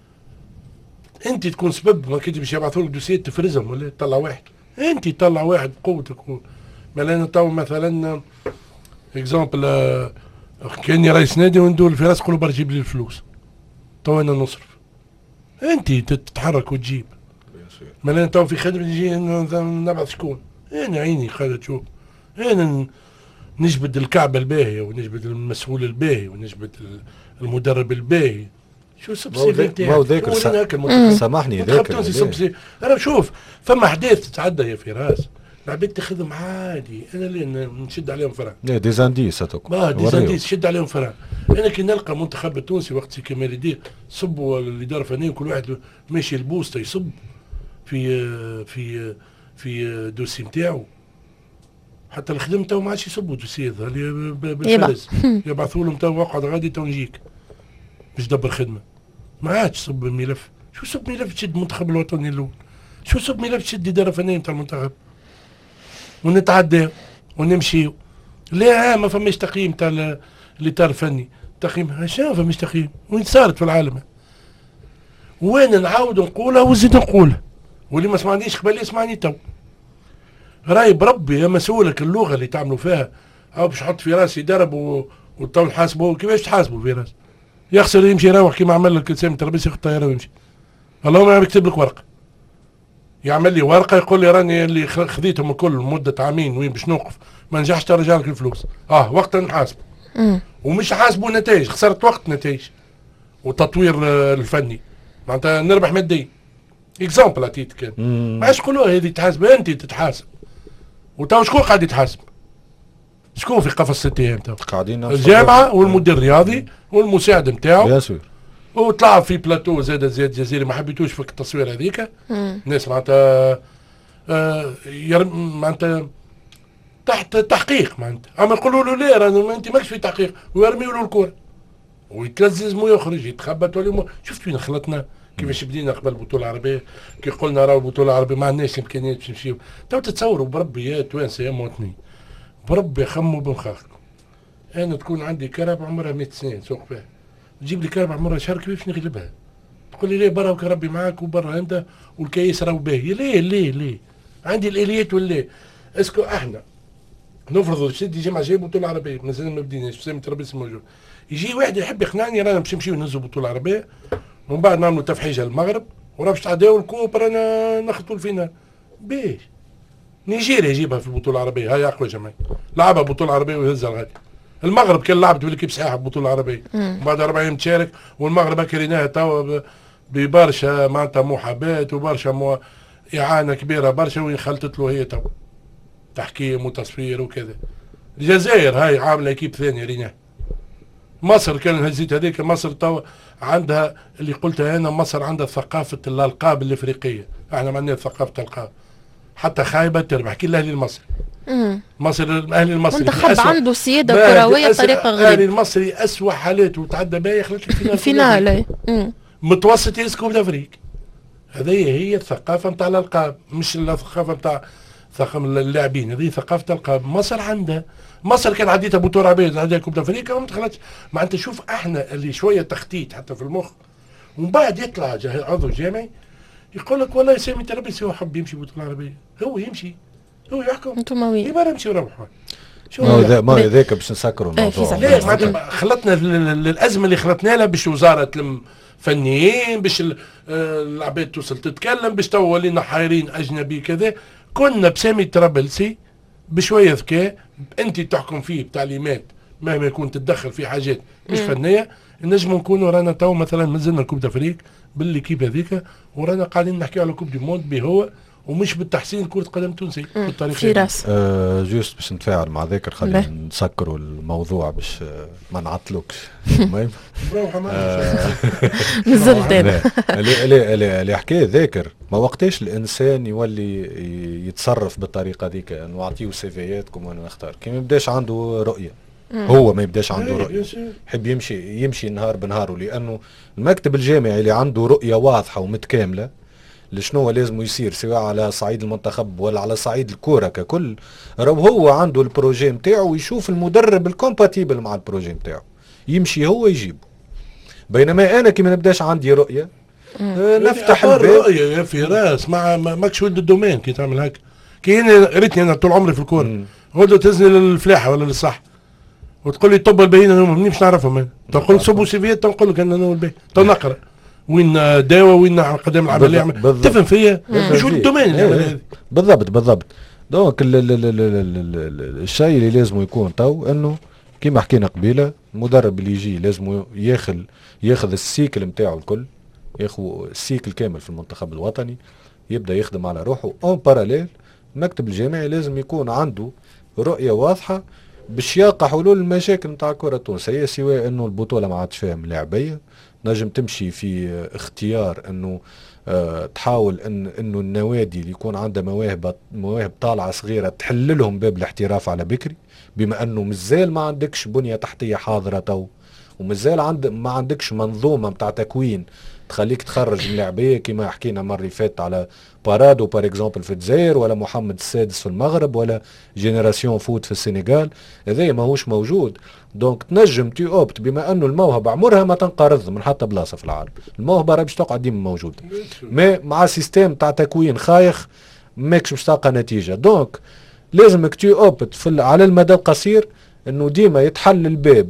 انت تكون سبب. ما كنت باش يبعثوا لك دوسيات تفرزهم ولا تطلع واحد، انت تطلع واحد بقوتك. مثلا تو مثلا اكزامبل كاني رئيس نادي وندور في راس نقول برا جيب لي الفلوس، تو انا نصرف، انت تتحرك وتجيب. مثلا تو في خدمه نجي نبعث شكون، انا عيني قاعده تشوف، انا نجبد الكعبه الباهيه ونجبد المسؤول الباهي ونجبد المدرب الباهي. شو سبسي نتاعك؟ سامحني ذاك انا شوف فما احداث تتعدى يا فراس، العباد تاخذهم عادي. انا اللي نشد عليهم فرع ديزانديس ديزانديس شد عليهم فرع. انا كي نلقى منتخب التونسي وقت كمال الدين صبوا الاداره الفنيه وكل واحد ماشي البوسطه يصب في دوسي نتاعو، حتى الخدمه تو ما عادش يصبوا دوسي بالفلس يبعثوا لهم تو اقعد غادي تو نجيك باش دبر خدمه. ما عادش صب ملف. شو صب ملف تشد المنتخب الوطني الاول؟ شو صب ملف تشد اداره فنيه نتاع المنتخب ونتعداو ونمشيو؟ لا ما فماش تقييم تاع الاطار الفني. تقييم شنو فماش تقييم؟ وين صارت في العالم؟ وين نعاود نقولها وزيد نقولها، واللي ما سمعنيش قبل يسمعني تو. راي بربي يا مسؤولك اللغه اللي تعملوا فيها او باش حط في راسي درب وتو نحاسبوا. كيفاش تحاسبوا في راس؟ يخسر يمشي يروح كيما عمل لك سامي تربيس ياخذ الطياره ويمشي. اللهم يكتب لك ورقه، يعمل لي ورقه يقول لي راني اللي خذيتهم الكل مده عامين وين باش نوقف ما نجحش ترجع لك الفلوس. وقتها نحاسب. ومش حاسبوا نتائج، خسرت وقت نتائج وتطوير الفني معناتها نربح ماديا. اكزامبل عطيت كان ما عادش يقولوها هذه تحاسب، انت تتحاسب. وتو شكون قاعد يتحاسب؟ شكون في قفص 6 ايام تو؟ قاعدين الجامعه والمدير الرياضي والمساعد نتاعو. بيان سور. وطلع في بلاتو زاد جزيري ما حبيتوش في التصوير هذيك. الناس معناتها معناتها تحت تحقيق معناتها. اما يقولوا له لا رانا انت ماكش في تحقيق ويرميوا له الكره ويتلزز مو يخرج يتخبى تولي. شفت وين خلطنا كيفاش بدينا قبل البطوله العربيه كي قلنا راهو البطوله العربيه ما عندناش امكانيات باش نمشيو. تو تتصوروا بربي يا توانسه يا مواطنين بربي خموا بمخاخكم. انا تكون عندي كرب عمرها 100 سنه سوق فيها، تجيب لي كرب عمرها شهر كيفاش نغلبها؟ تقول لي ليه برا وكربي معاك وبرا انت والكيس راهو باهي. ليه عندي الاليات ولا اسكو احنا نفرض السيد يجي مع جايب بطوله عربيه مازال ما بديناش سامي ترابيس موجود، يجي واحد يحب يقنعني رانا باش نمشيو نهزوا بطوله عربيه ومن بعد نعملوا تفحيجه للمغرب وراه باش تعداو الكوب رانا نخطوا الفينال. باش نيجيريا يجيبها في البطوله العربيه، هاي اقوى جماعه لعبها بطوله عربيه ويهزها الغادي. المغرب كان لعبت بالكيب ساحه بطوله عربيه بعد 4 ايام تشارك، والمغرب كريناها توا ببرشا معناتها محاباه وبرشا اعانه كبيره برشا، وين خلطت له هي توا تحكيم وتصفير وكذا. الجزائر هاي عامله اكيب ثانيه ريناه. مصر كان هزيت هذيك، مصر توا عندها اللي قلتها انا، مصر عندها ثقافه الالقاب الافريقيه، احنا ما عندنا ثقافه الالقاب حتى خايبه تربح كي الاهلي المصري. مصر الاهلي المصري منتخب عنده سياده كرويه بطريقه غريبه. الاهلي المصري اسوء حالاته وتعدى بها يخلط الفينال متوسط يسكو الافريق. هذه هي الثقافه نتاع الالقاب، مش الثقافه نتاع ثقافه اللاعبين، هذه ثقافه الالقاب. مصر عندها، مصر كان عديتها بطوله عربيه عديتها كوب افريقيا وما دخلتش. ما انت شوف احنا اللي شويه تخطيط حتى في المخ، ومن بعد يطلع عضو جامعي يقول لك والله سامي ترابيس هو حب يمشي بطوله عربيه، هو يمشي هو يحكم انتم وين يبقى نمشي ونروحوا. ما هذاك باش نسكروا الموضوع. لا خلطنا الازمه اللي خلطنا لها باش وزاره تلم فنيين، باش العباد توصل تتكلم، باش تو ولينا حايرين اجنبي كذا. كنا بسامي ترابلسي بشويه ذكاء انت تحكم فيه بتعليمات مهما يكون تتدخل في حاجات مش فنيه، نجم نكونوا رانا تو مثلا مازلنا كوب افريق بالكيب هذيك، ورانا قاعدين نحكي على كوب دي موند به هو ومش بالتحسين كرة قدم تونسي بالطريقة في راس. جوست باش نتفاعل مع ذاكر، خلينا نسكروا الموضوع باش ما نعطلوكش. المهم نزلت انا اللي حكى ذاكر، ما وقتاش الانسان يولي يتصرف بالطريقه ذيك انه نعطيو سيفياتكم وانا نختار كي ما يبداش عنده رؤيه. هو ما يبداش عنده رؤيه، يحب يمشي نهار بنهاره، لانه المكتب الجامعي اللي عنده رؤيه واضحه ومتكامله لشنو لازم يصير سواء على صعيد المنتخب ولا على صعيد الكوره ككل، هو عنده البروجي نتاعو ويشوف المدرب الكومباتيبل مع البروجي نتاعو يمشي هو يجيبه. بينما انا كي ما نبداش عندي رؤيه نفتح الباب. رؤيه يا فراس ماكش ولد الدومين كي تعمل هكا. كي انا ريتني انا طول عمري في الكوره هو تهزني للفلاحه ولا للصح وتقول لي طب الباهيين انا مانيش نعرفهم، تقول صبوا سيفيات تنقول لك انا الباهي نقرا وين دواء وين قدام العمل يعمل تفهم فيا شو الدومين. بالضبط. دونك الشيء اللي لازم يكون تو انه كيما حكينا قبيله، المدرب اللي يجي لازم ياخذ السيكل نتاعو الكل، ياخذ السيكل كامل في المنتخب الوطني، يبدا يخدم على روحه. اون باراليل المكتب الجامعي لازم يكون عنده رؤيه واضحه باش يلقى حلول المشاكل نتاع الكره التونسيه، سواء انه البطوله ما عادش فيها ملاعبيه، نجم تمشي في اختيار انه تحاول انه النوادي اللي يكون عندها مواهب طالعه صغيره تحل لهم باب الاحتراف على بكري، بما انه مازال ما عندكش بنيه تحتيه حاضره تو، ومازال ما عندكش منظومه نتاع تكوين تخليك تخرج ملاعبيه كما حكينا المره اللي فاتت على بارادو بار اكزومبل في الجزائر، ولا محمد السادس في المغرب، ولا جينيراسيون فوت في السنغال. هذا ماهوش موجود. دونك تنجم تي اوبت بما انه الموهبه عمرها ما تنقرض من حتى بلاصه في العالم، الموهبه راهي باش تقعد ديما موجوده، ما مع سيستم تاع تكوين خايخ ماكش باش تلقى نتيجه. دونك لازمك تي اوبت على المدى القصير انه ديما يتحل الباب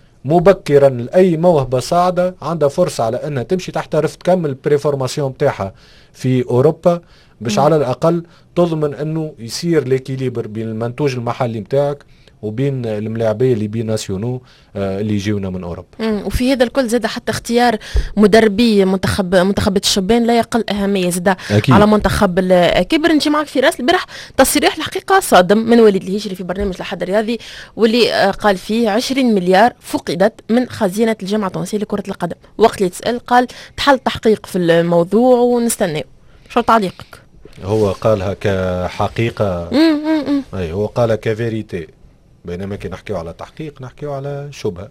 مبكرا لاي موهبه صاعده عندها فرصه على انها تمشي تحترف تكمل البريفورماسيون نتاعها في اوروبا، باش على الاقل تضمن انه يصير ليكيليبر بين المنتوج المحلي نتاعك وبين الملاعبيه اللي بين ناسيونو اللي يجيونا من اوروبا. وفي هذا الكل زاد حتى اختيار مدربي منتخبات الشبان لا يقل اهميه زاد على منتخب الكبر. نجي معك في راس البارح تصريح الحقيقه صادم من وليد الهجري في برنامج الحد الرياضي، واللي قال فيه 20 مليار فقدت من خزينه الجامعه التونسيه لكره القدم. وقت اللي تسال قال تحل تحقيق في الموضوع ونستناو. شو تعليقك؟ هو قالها كحقيقه. اي هو قالها كفيريتي، بينما كي نحكيو على تحقيق نحكيو على شبهه،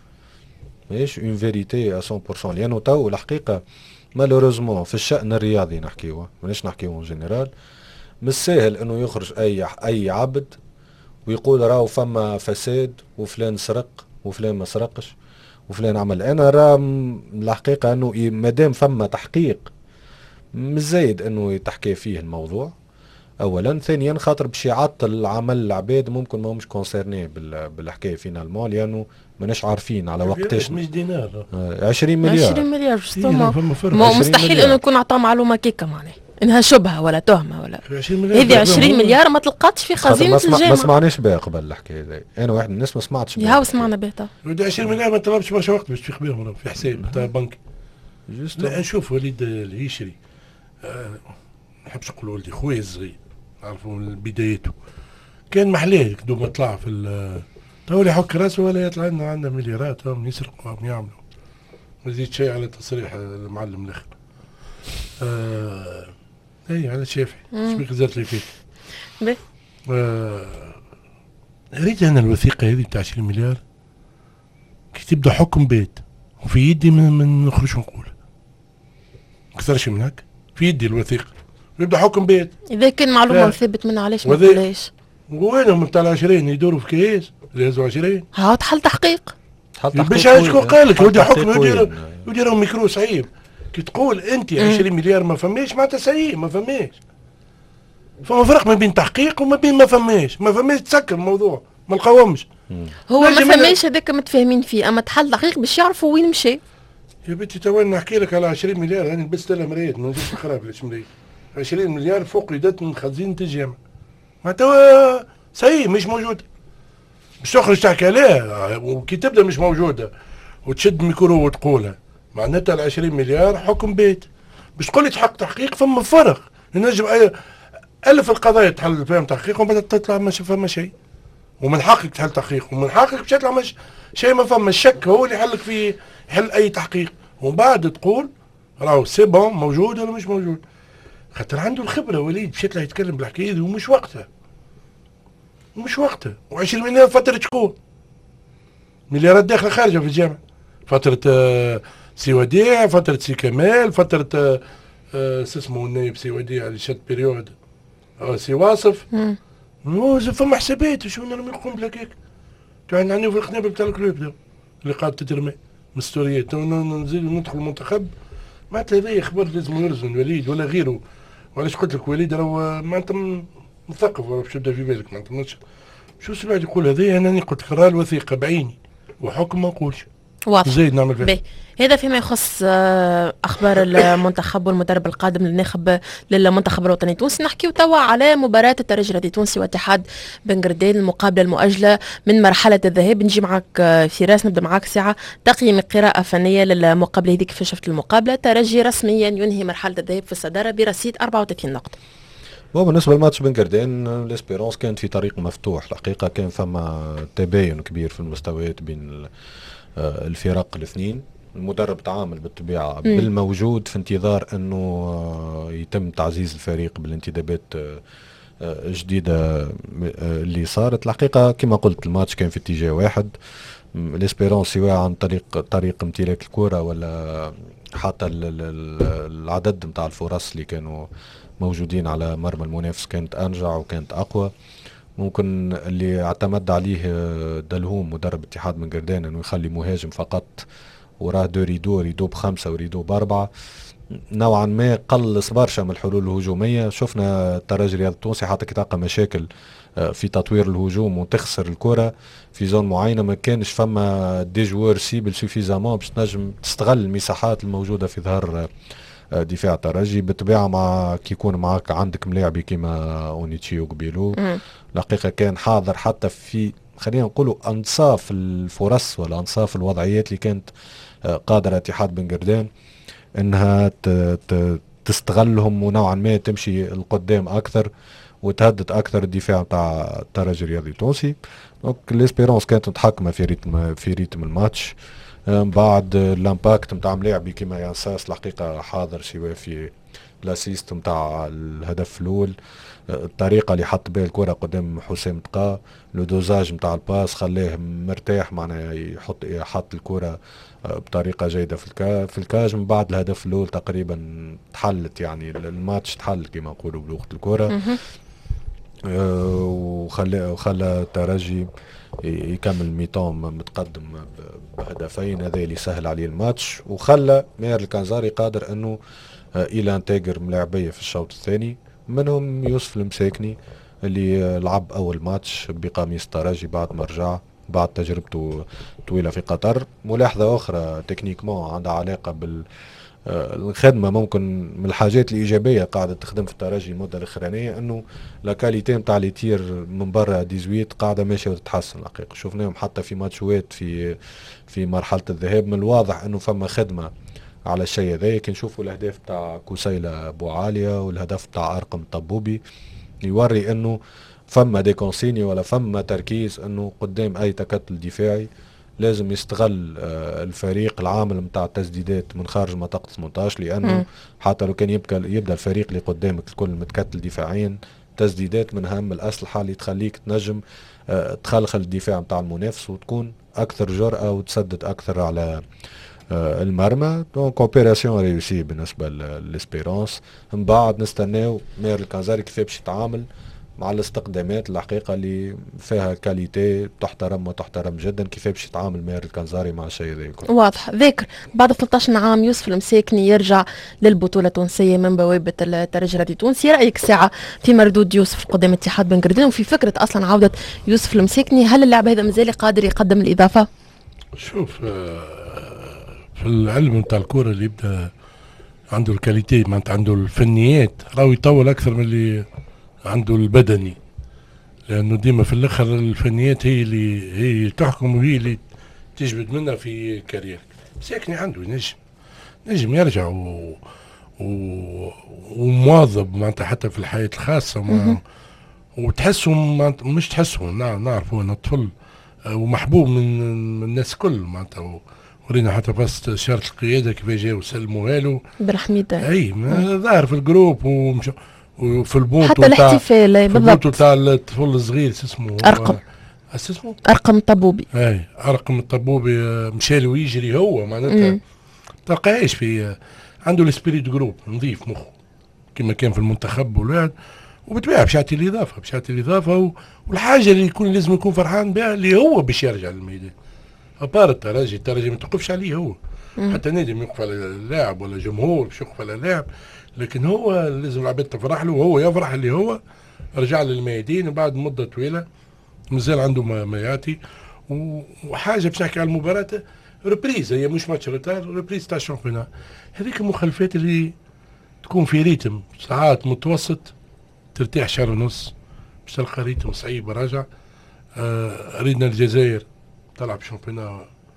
ماهيش اون فيريتي 100%، لانه تو الحقيقه مالوروزمون في الشأن الرياضي نحكيوه، مانيش نحكيو اون جينيرال. مش ساهل انه يخرج اي عبد ويقول راهو فما فساد وفلان سرق وفلان ما سرقش وفلان عمل. انا راه الحقيقه انه مادام فما تحقيق مش زايد انه يتحكي فيه الموضوع. اولا. ثانيا خاطر باش يعطل عمل العباد ممكن ما همش كونسيرني بالحكايه فينالمون، لانه ماناش عارفين على وقتاش. مش دينار 20 مليار 20 مليار فما فرق. مستحيل انه يكون عطاه معلومه كيكا معناها انها شبهه ولا تهمه ولا 20 مليار هذه 20 مليار ما تلقاتش في خزينه الجامعه. ما سمعناش بها قبل الحكايه هذه، انا واحد من الناس ما سمعتش بها. ياهو سمعنا بها. 20 مليار ما طلبش برشا وقت باش تفيق بهم في حساب تاع بنك. لا نشوف وليد العيشري ما نحبش نقول ولدي خويا الصغير نعرفوا من بدايته كان محلاه دوما طلع في تو يحك راسه ولا يطلع لنا عندنا مليارات هم يسرقوا هم يعملوا. ما زيد شيء على تصريح المعلم الاخر. اي على شافعي ايش بك زادت لي فيك. اريد انا الوثيقه هذه بتاع 20 مليار كي تبدا حكم بيت وفي يدي ما نخرجش نقول اكثرش من هكا في يدي الوثيقه يبدا حكم بيت. اذا كان معلومه ثابت منها علاش ما تقولهاش؟ وينهم تاع 20 يدوروا في كيس يهزوا 20 ها تحل تحقيق باش شكون قال لك ودي حكم يديروا ميكرو صعيب كي تقول انت 20 مليار ما فماش معناتها سيء ما فماش. فما فرق ما بين تحقيق وما بين ما فماش تسكر الموضوع ما نلقاوهمش. هو ما فماش هذاك متفاهمين فيه اما تحل تحقيق باش يعرفوا وين مشى. يا بنتي تو نحكي لك على 20 مليار انا لبست لها مريت ما نجيش نخرب ليش مريت 20 مليار فوق يدات من خزينه الجامعه معناتها سيء مش موجوده باش تخرج تحكي عليها وكي تبدا مش موجوده وتشد ميكرو وتقولها معناتها ال 20 مليار حكم بيت. باش تقول لي تحقق تحقيق فما فرق نجم ألف القضايا تحل فيهم تحقيق ومن بعد تطلع ما فما شيء ومن حقك تحل تحقيق ومن حقك باش يطلع شيء ما فما. الشك هو اللي يحلك فيه يحل أي تحقيق ومن بعد تقول راهو سي بون موجود ولا مش موجود خاطر عنده الخبرة وليد باش يطلع يتكلم بالحكاية هذه ومش وقتها و20 مليار فترة شكون؟ مليارات داخلة خارجة في الجامعة فترة سي وديع فترة سي كمال فترة اسمه النايب سي وديع اللي شد بيريود سي واصف فما حسابات شو انا نقوم بلاكيك يعني في القنابل بتاع الكلوب اللي قاعد تترمي من ستوريات نزيد ندخل المنتخب معناتها هذا خبر لازم يرزن وليد ولا غيره. وعلاش قلت لك وليد راهو معناتها مثقف ولا باش تبدا في بالك معناتها شو سمعت يقول هذا انا قلت لك راه الوثيقه بعيني وحكم ما نقولش واضح زيد نعمل فيه. هذا فيما يخص اخبار المنتخب والمدرب القادم للناخب للمنتخب الوطني التونسي. نحكيو توا على مباراه الترجي الرياضي التونسي واتحاد بن قردان المقابله المؤجله من مرحله الذهاب. نجي معك فراس نبدا معك ساعه تقييم قراءه فنيه للمقابله هذيك. كيف شفت المقابله؟ الترجي رسميا ينهي مرحله الذهاب في الصداره برصيد 34 نقطه. بالنسبه لماتش بن قردان ليسبيرونس كانت في طريق مفتوح الحقيقه. كان فما تباين كبير في المستويات بين الفرق الاثنين. المدرب تعامل بالطبيعه بالموجود في انتظار انه يتم تعزيز الفريق بالانتدابات جديده اللي صارت. الحقيقه كما قلت الماتش كان في اتجاه واحد. ليسبيرونس سواء عن طريق امتلاك الكره ولا حتى العدد نتاع الفرص اللي كانوا موجودين على مرمى المنافس كانت انجع وكانت اقوى. ممكن اللي اعتمد عليه دلهوم مدرب اتحاد بن قردان انه يخلي مهاجم فقط وراه ريدو ب5 وريدو ب4 نوعا ما قلص برشا من الحلول الهجوميه. شفنا الترجي الرياضي التونسي حتى كي تلقى مشاكل في تطوير الهجوم وتخسر الكره في زون معينه ما كانش فما دي جوار سيبل سوفيزامون باش تنجم تستغل المساحات الموجوده في ظهر دفاع الترجي. بالطبيعه مع كي يكون معك عندك ملاعبي كيما اونيتشي وقبيلو الحقيقه كان حاضر حتى في خلينا نقولوا انصاف الفرص ولا انصاف الوضعيات اللي كانت قادره اتحاد بن قردان انها تستغلهم ونوعا ما تمشي القدام اكثر وتهدد اكثر الدفاع نتاع الترجي الرياضي التونسي. دونك ليسبيرونس كانت متحكمه في ريتم الماتش. بعد الامباكت نتاع ملاعبي كيما يانساس الحقيقه حاضر سواء في الاسيست نتاع الهدف الاول الطريقه اللي حط بها الكره قدام حسام تقا لو دوزاج نتاع الباس خلاه مرتاح معناها يحط الكره بطريقه جيده في الكاج. من بعد الهدف الاول تقريبا تحلت يعني الماتش تحل كما نقولوا بلغه الكره وخلى الترجي يكمل ميتون متقدم بهدفين. هذا اللي سهل عليه الماتش وخلى ماهر الكنزاري قادر انه الى انتاجر ملاعبيه في الشوط الثاني منهم يوسف المساكني اللي لعب أول ماتش بقميص الترجي بعد ما رجع بعد تجربته طويلة في قطر. ملاحظة أخرى تكنيكمون عندها علاقة بال الخدمة، ممكن من الحاجات الإيجابية قاعدة تخدم في الترجي المدة الأخرانية أنه لاكاليتي متاع لي تير من برا 18 قاعدة ماشية وتتحسن الحقيقة. شفناهم حتى في ماتشوات في مرحلة الذهاب، من الواضح أنه فما خدمة على الشيء هذا. كي نشوفوا الأهداف تاع كوسيلة بوعالية والهدف تاع أرقم طبوبي يوري أنه فما دي كونسيني ولا فما تركيز أنه قدام أي تكتل دفاعي لازم يستغل الفريق العامل متاع التسديدات من خارج منطقة 18، لأنه حتى لو كان يبدأ الفريق اللي قدامك الكل متكتل دفاعيا، تسديدات من أهم الأسلحة اللي تخليك تنجم تخلخل الدفاع متاع المنافس وتكون أكثر جرأة وتسدد أكثر على المرمى. دونك اوبيراسيون ريوسي بالنسبة للإسبيرونس. من بعد نستناو ماهر الكنزاري كيف باش يتعامل مع الاستقدامات الحقيقة اللي فيها كاليتي تحترم وتحترم جدا، كيف باش يتعامل ماهر الكنزاري مع الشيء ذا. واضح. ذكر بعد 13 عام يوسف المساكني يرجع للبطولة التونسية من بوابة الترجي الرياضي التونسي، رأيك ساعة في مردود يوسف قدام اتحاد بن قردان وفي فكرة أصلا عودة يوسف المساكني؟ هل اللاعب هذا مازال قادر يقدم الإضافة؟ شوف، في العلم نتاع الكورة اللي يبدا عنده الكاليتي معناتها عنده الفنيات راهو يطول أكثر من اللي عنده البدني، لأنه ديما في الآخر الفنيات هي تحكم وهي اللي تجبد منها في كارير. ساكني عنده نجم يرجع ومواظب معناتها حتى في الحياة الخاصة وتحسهم مش تحسهم نعرفوا أنه طفل ومحبوب من الناس كل معناتها. ورينا حتى فاست شارة القيادة كيف جاوا وسلموها له بن حميد، اي ظاهر في الجروب وفي البونتو حتى الاحتفال بالضبط تاع الطفل الصغير اسمه ارقم الطبوبي. اي ارقم الطبوبي مشى له يجري هو معناتها تلقاهاش في عنده السبيريت جروب نظيف مخه كما كان في المنتخب والواحد، وبالطبيعه باش يعطي الاضافه والحاجه اللي لازم يكون فرحان بها اللي هو باش يرجع للميدان. أبار الترجي ما توقفش عليه هو، حتى نادي يوقف على اللاعب ولا جمهور باش يوقف على اللاعب، لكن هو لازم العباد تفرح له وهو يفرح اللي هو رجع للميادين وبعد مدة طويلة مازال عنده ما يعطي. وحاجة باش نحكي على المباراة ريبريز، هي مش ماتش روتار، ريبريز تاع الشامبيونات. هذيك المخلفات اللي تكون في ريتم ساعات متوسط ترتاح شهر ونص باش تلقى ريتم صعيب راجع. ريدنا الجزائر تلعب شامبيونا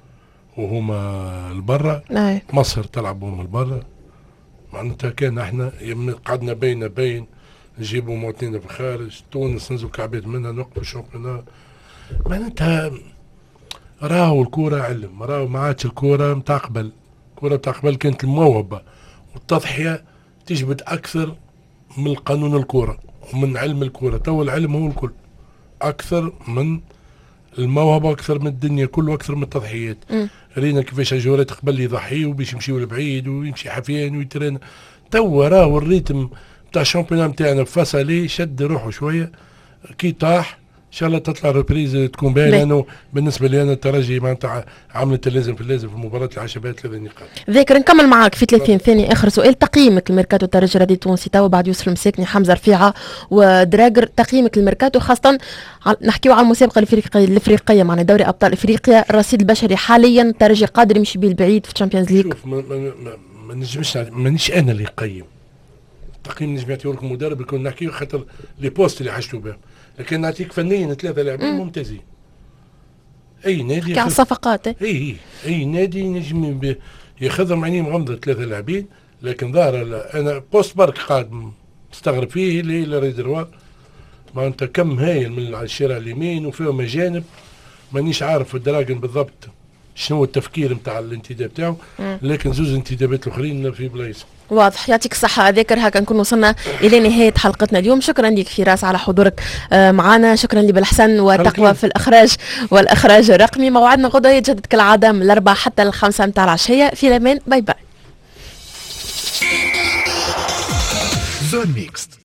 وهما البرة، مصر تلعب وهم البرة، معناتها كان احنا قعدنا بين نجيبوا موطنين في الخارج، تونس نزلوا كعبات منها نوقفوا الشامبيونا. معناتها راهو الكورة علم، راهو ما عادش الكورة متاع قبل. الكورة متاع قبل كانت الموهبة والتضحية تجبد أكثر من قانون الكورة ومن علم الكورة. تو العلم هو الكل أكثر من الموهبة، أكثر من الدنيا كله، أكثر من التضحيات. رينا كيفاش الجورات قبل يضحيوا باش يمشيوا لبعيد ويمشي حفيان ويترين. توا راهو الريتم تاع الشامبيونات نتاعنا فصلي شد روحه شوية، كي طاح ان شاء الله تطلع ريبريز تكون باهيه، لانه بالنسبه لي انا الترجي معناتها عملت اللازم في مباراه العشبات 3 نقاط. ذاكر نكمل معاك في 30 ثانيه. اخر سؤال، تقييمك للميركاتو الترجي الرياضي التونسي توا بعد يوسف المساكني حمزه رفيعه ودراجر، تقييمك للميركاتو خاصه نحكيو على المسابقه الافريقيه معنا دوري ابطال افريقيا، الرصيد البشري حاليا الترجي قادر يمشي بيه البعيد في الشامبيونز ليج؟ شوف ما نجمش مانيش انا اللي نقيم التقييم، نجم يعطيه لك مدرب يكون نحكيه خاطر لي بوست اللي حاجتو بهم، لكن نعطيك فنيا 3 لاعبين ممتازين. اي نادي كاع الصفقات اي نادي نجم ياخذهم عينيه مغمضه 3 لاعبين، لكن ظاهر انا بوست برك قاعد مستغرب فيه اللي ريزرفوار معناتها كم هايل من الشارع اليمين وفيه مجانب مانيش عارف الدراجن بالضبط شنو التفكير نتاع الانتداب تاعو، لكن زوز انتدابات الاخرين في بلايص. واضح. يعطيك الصحة. ذاكر هكا نكون وصلنا إلى نهاية حلقتنا اليوم. شكرا لك فراس على حضورك معنا، شكرا لي بالحسن وتقوى في الإخراج والإخراج الرقمي. موعدنا غدا يتجدد كالعادة من 4 حتى 5 متاع العشية. في الأمان، باي باي. زون ميكس.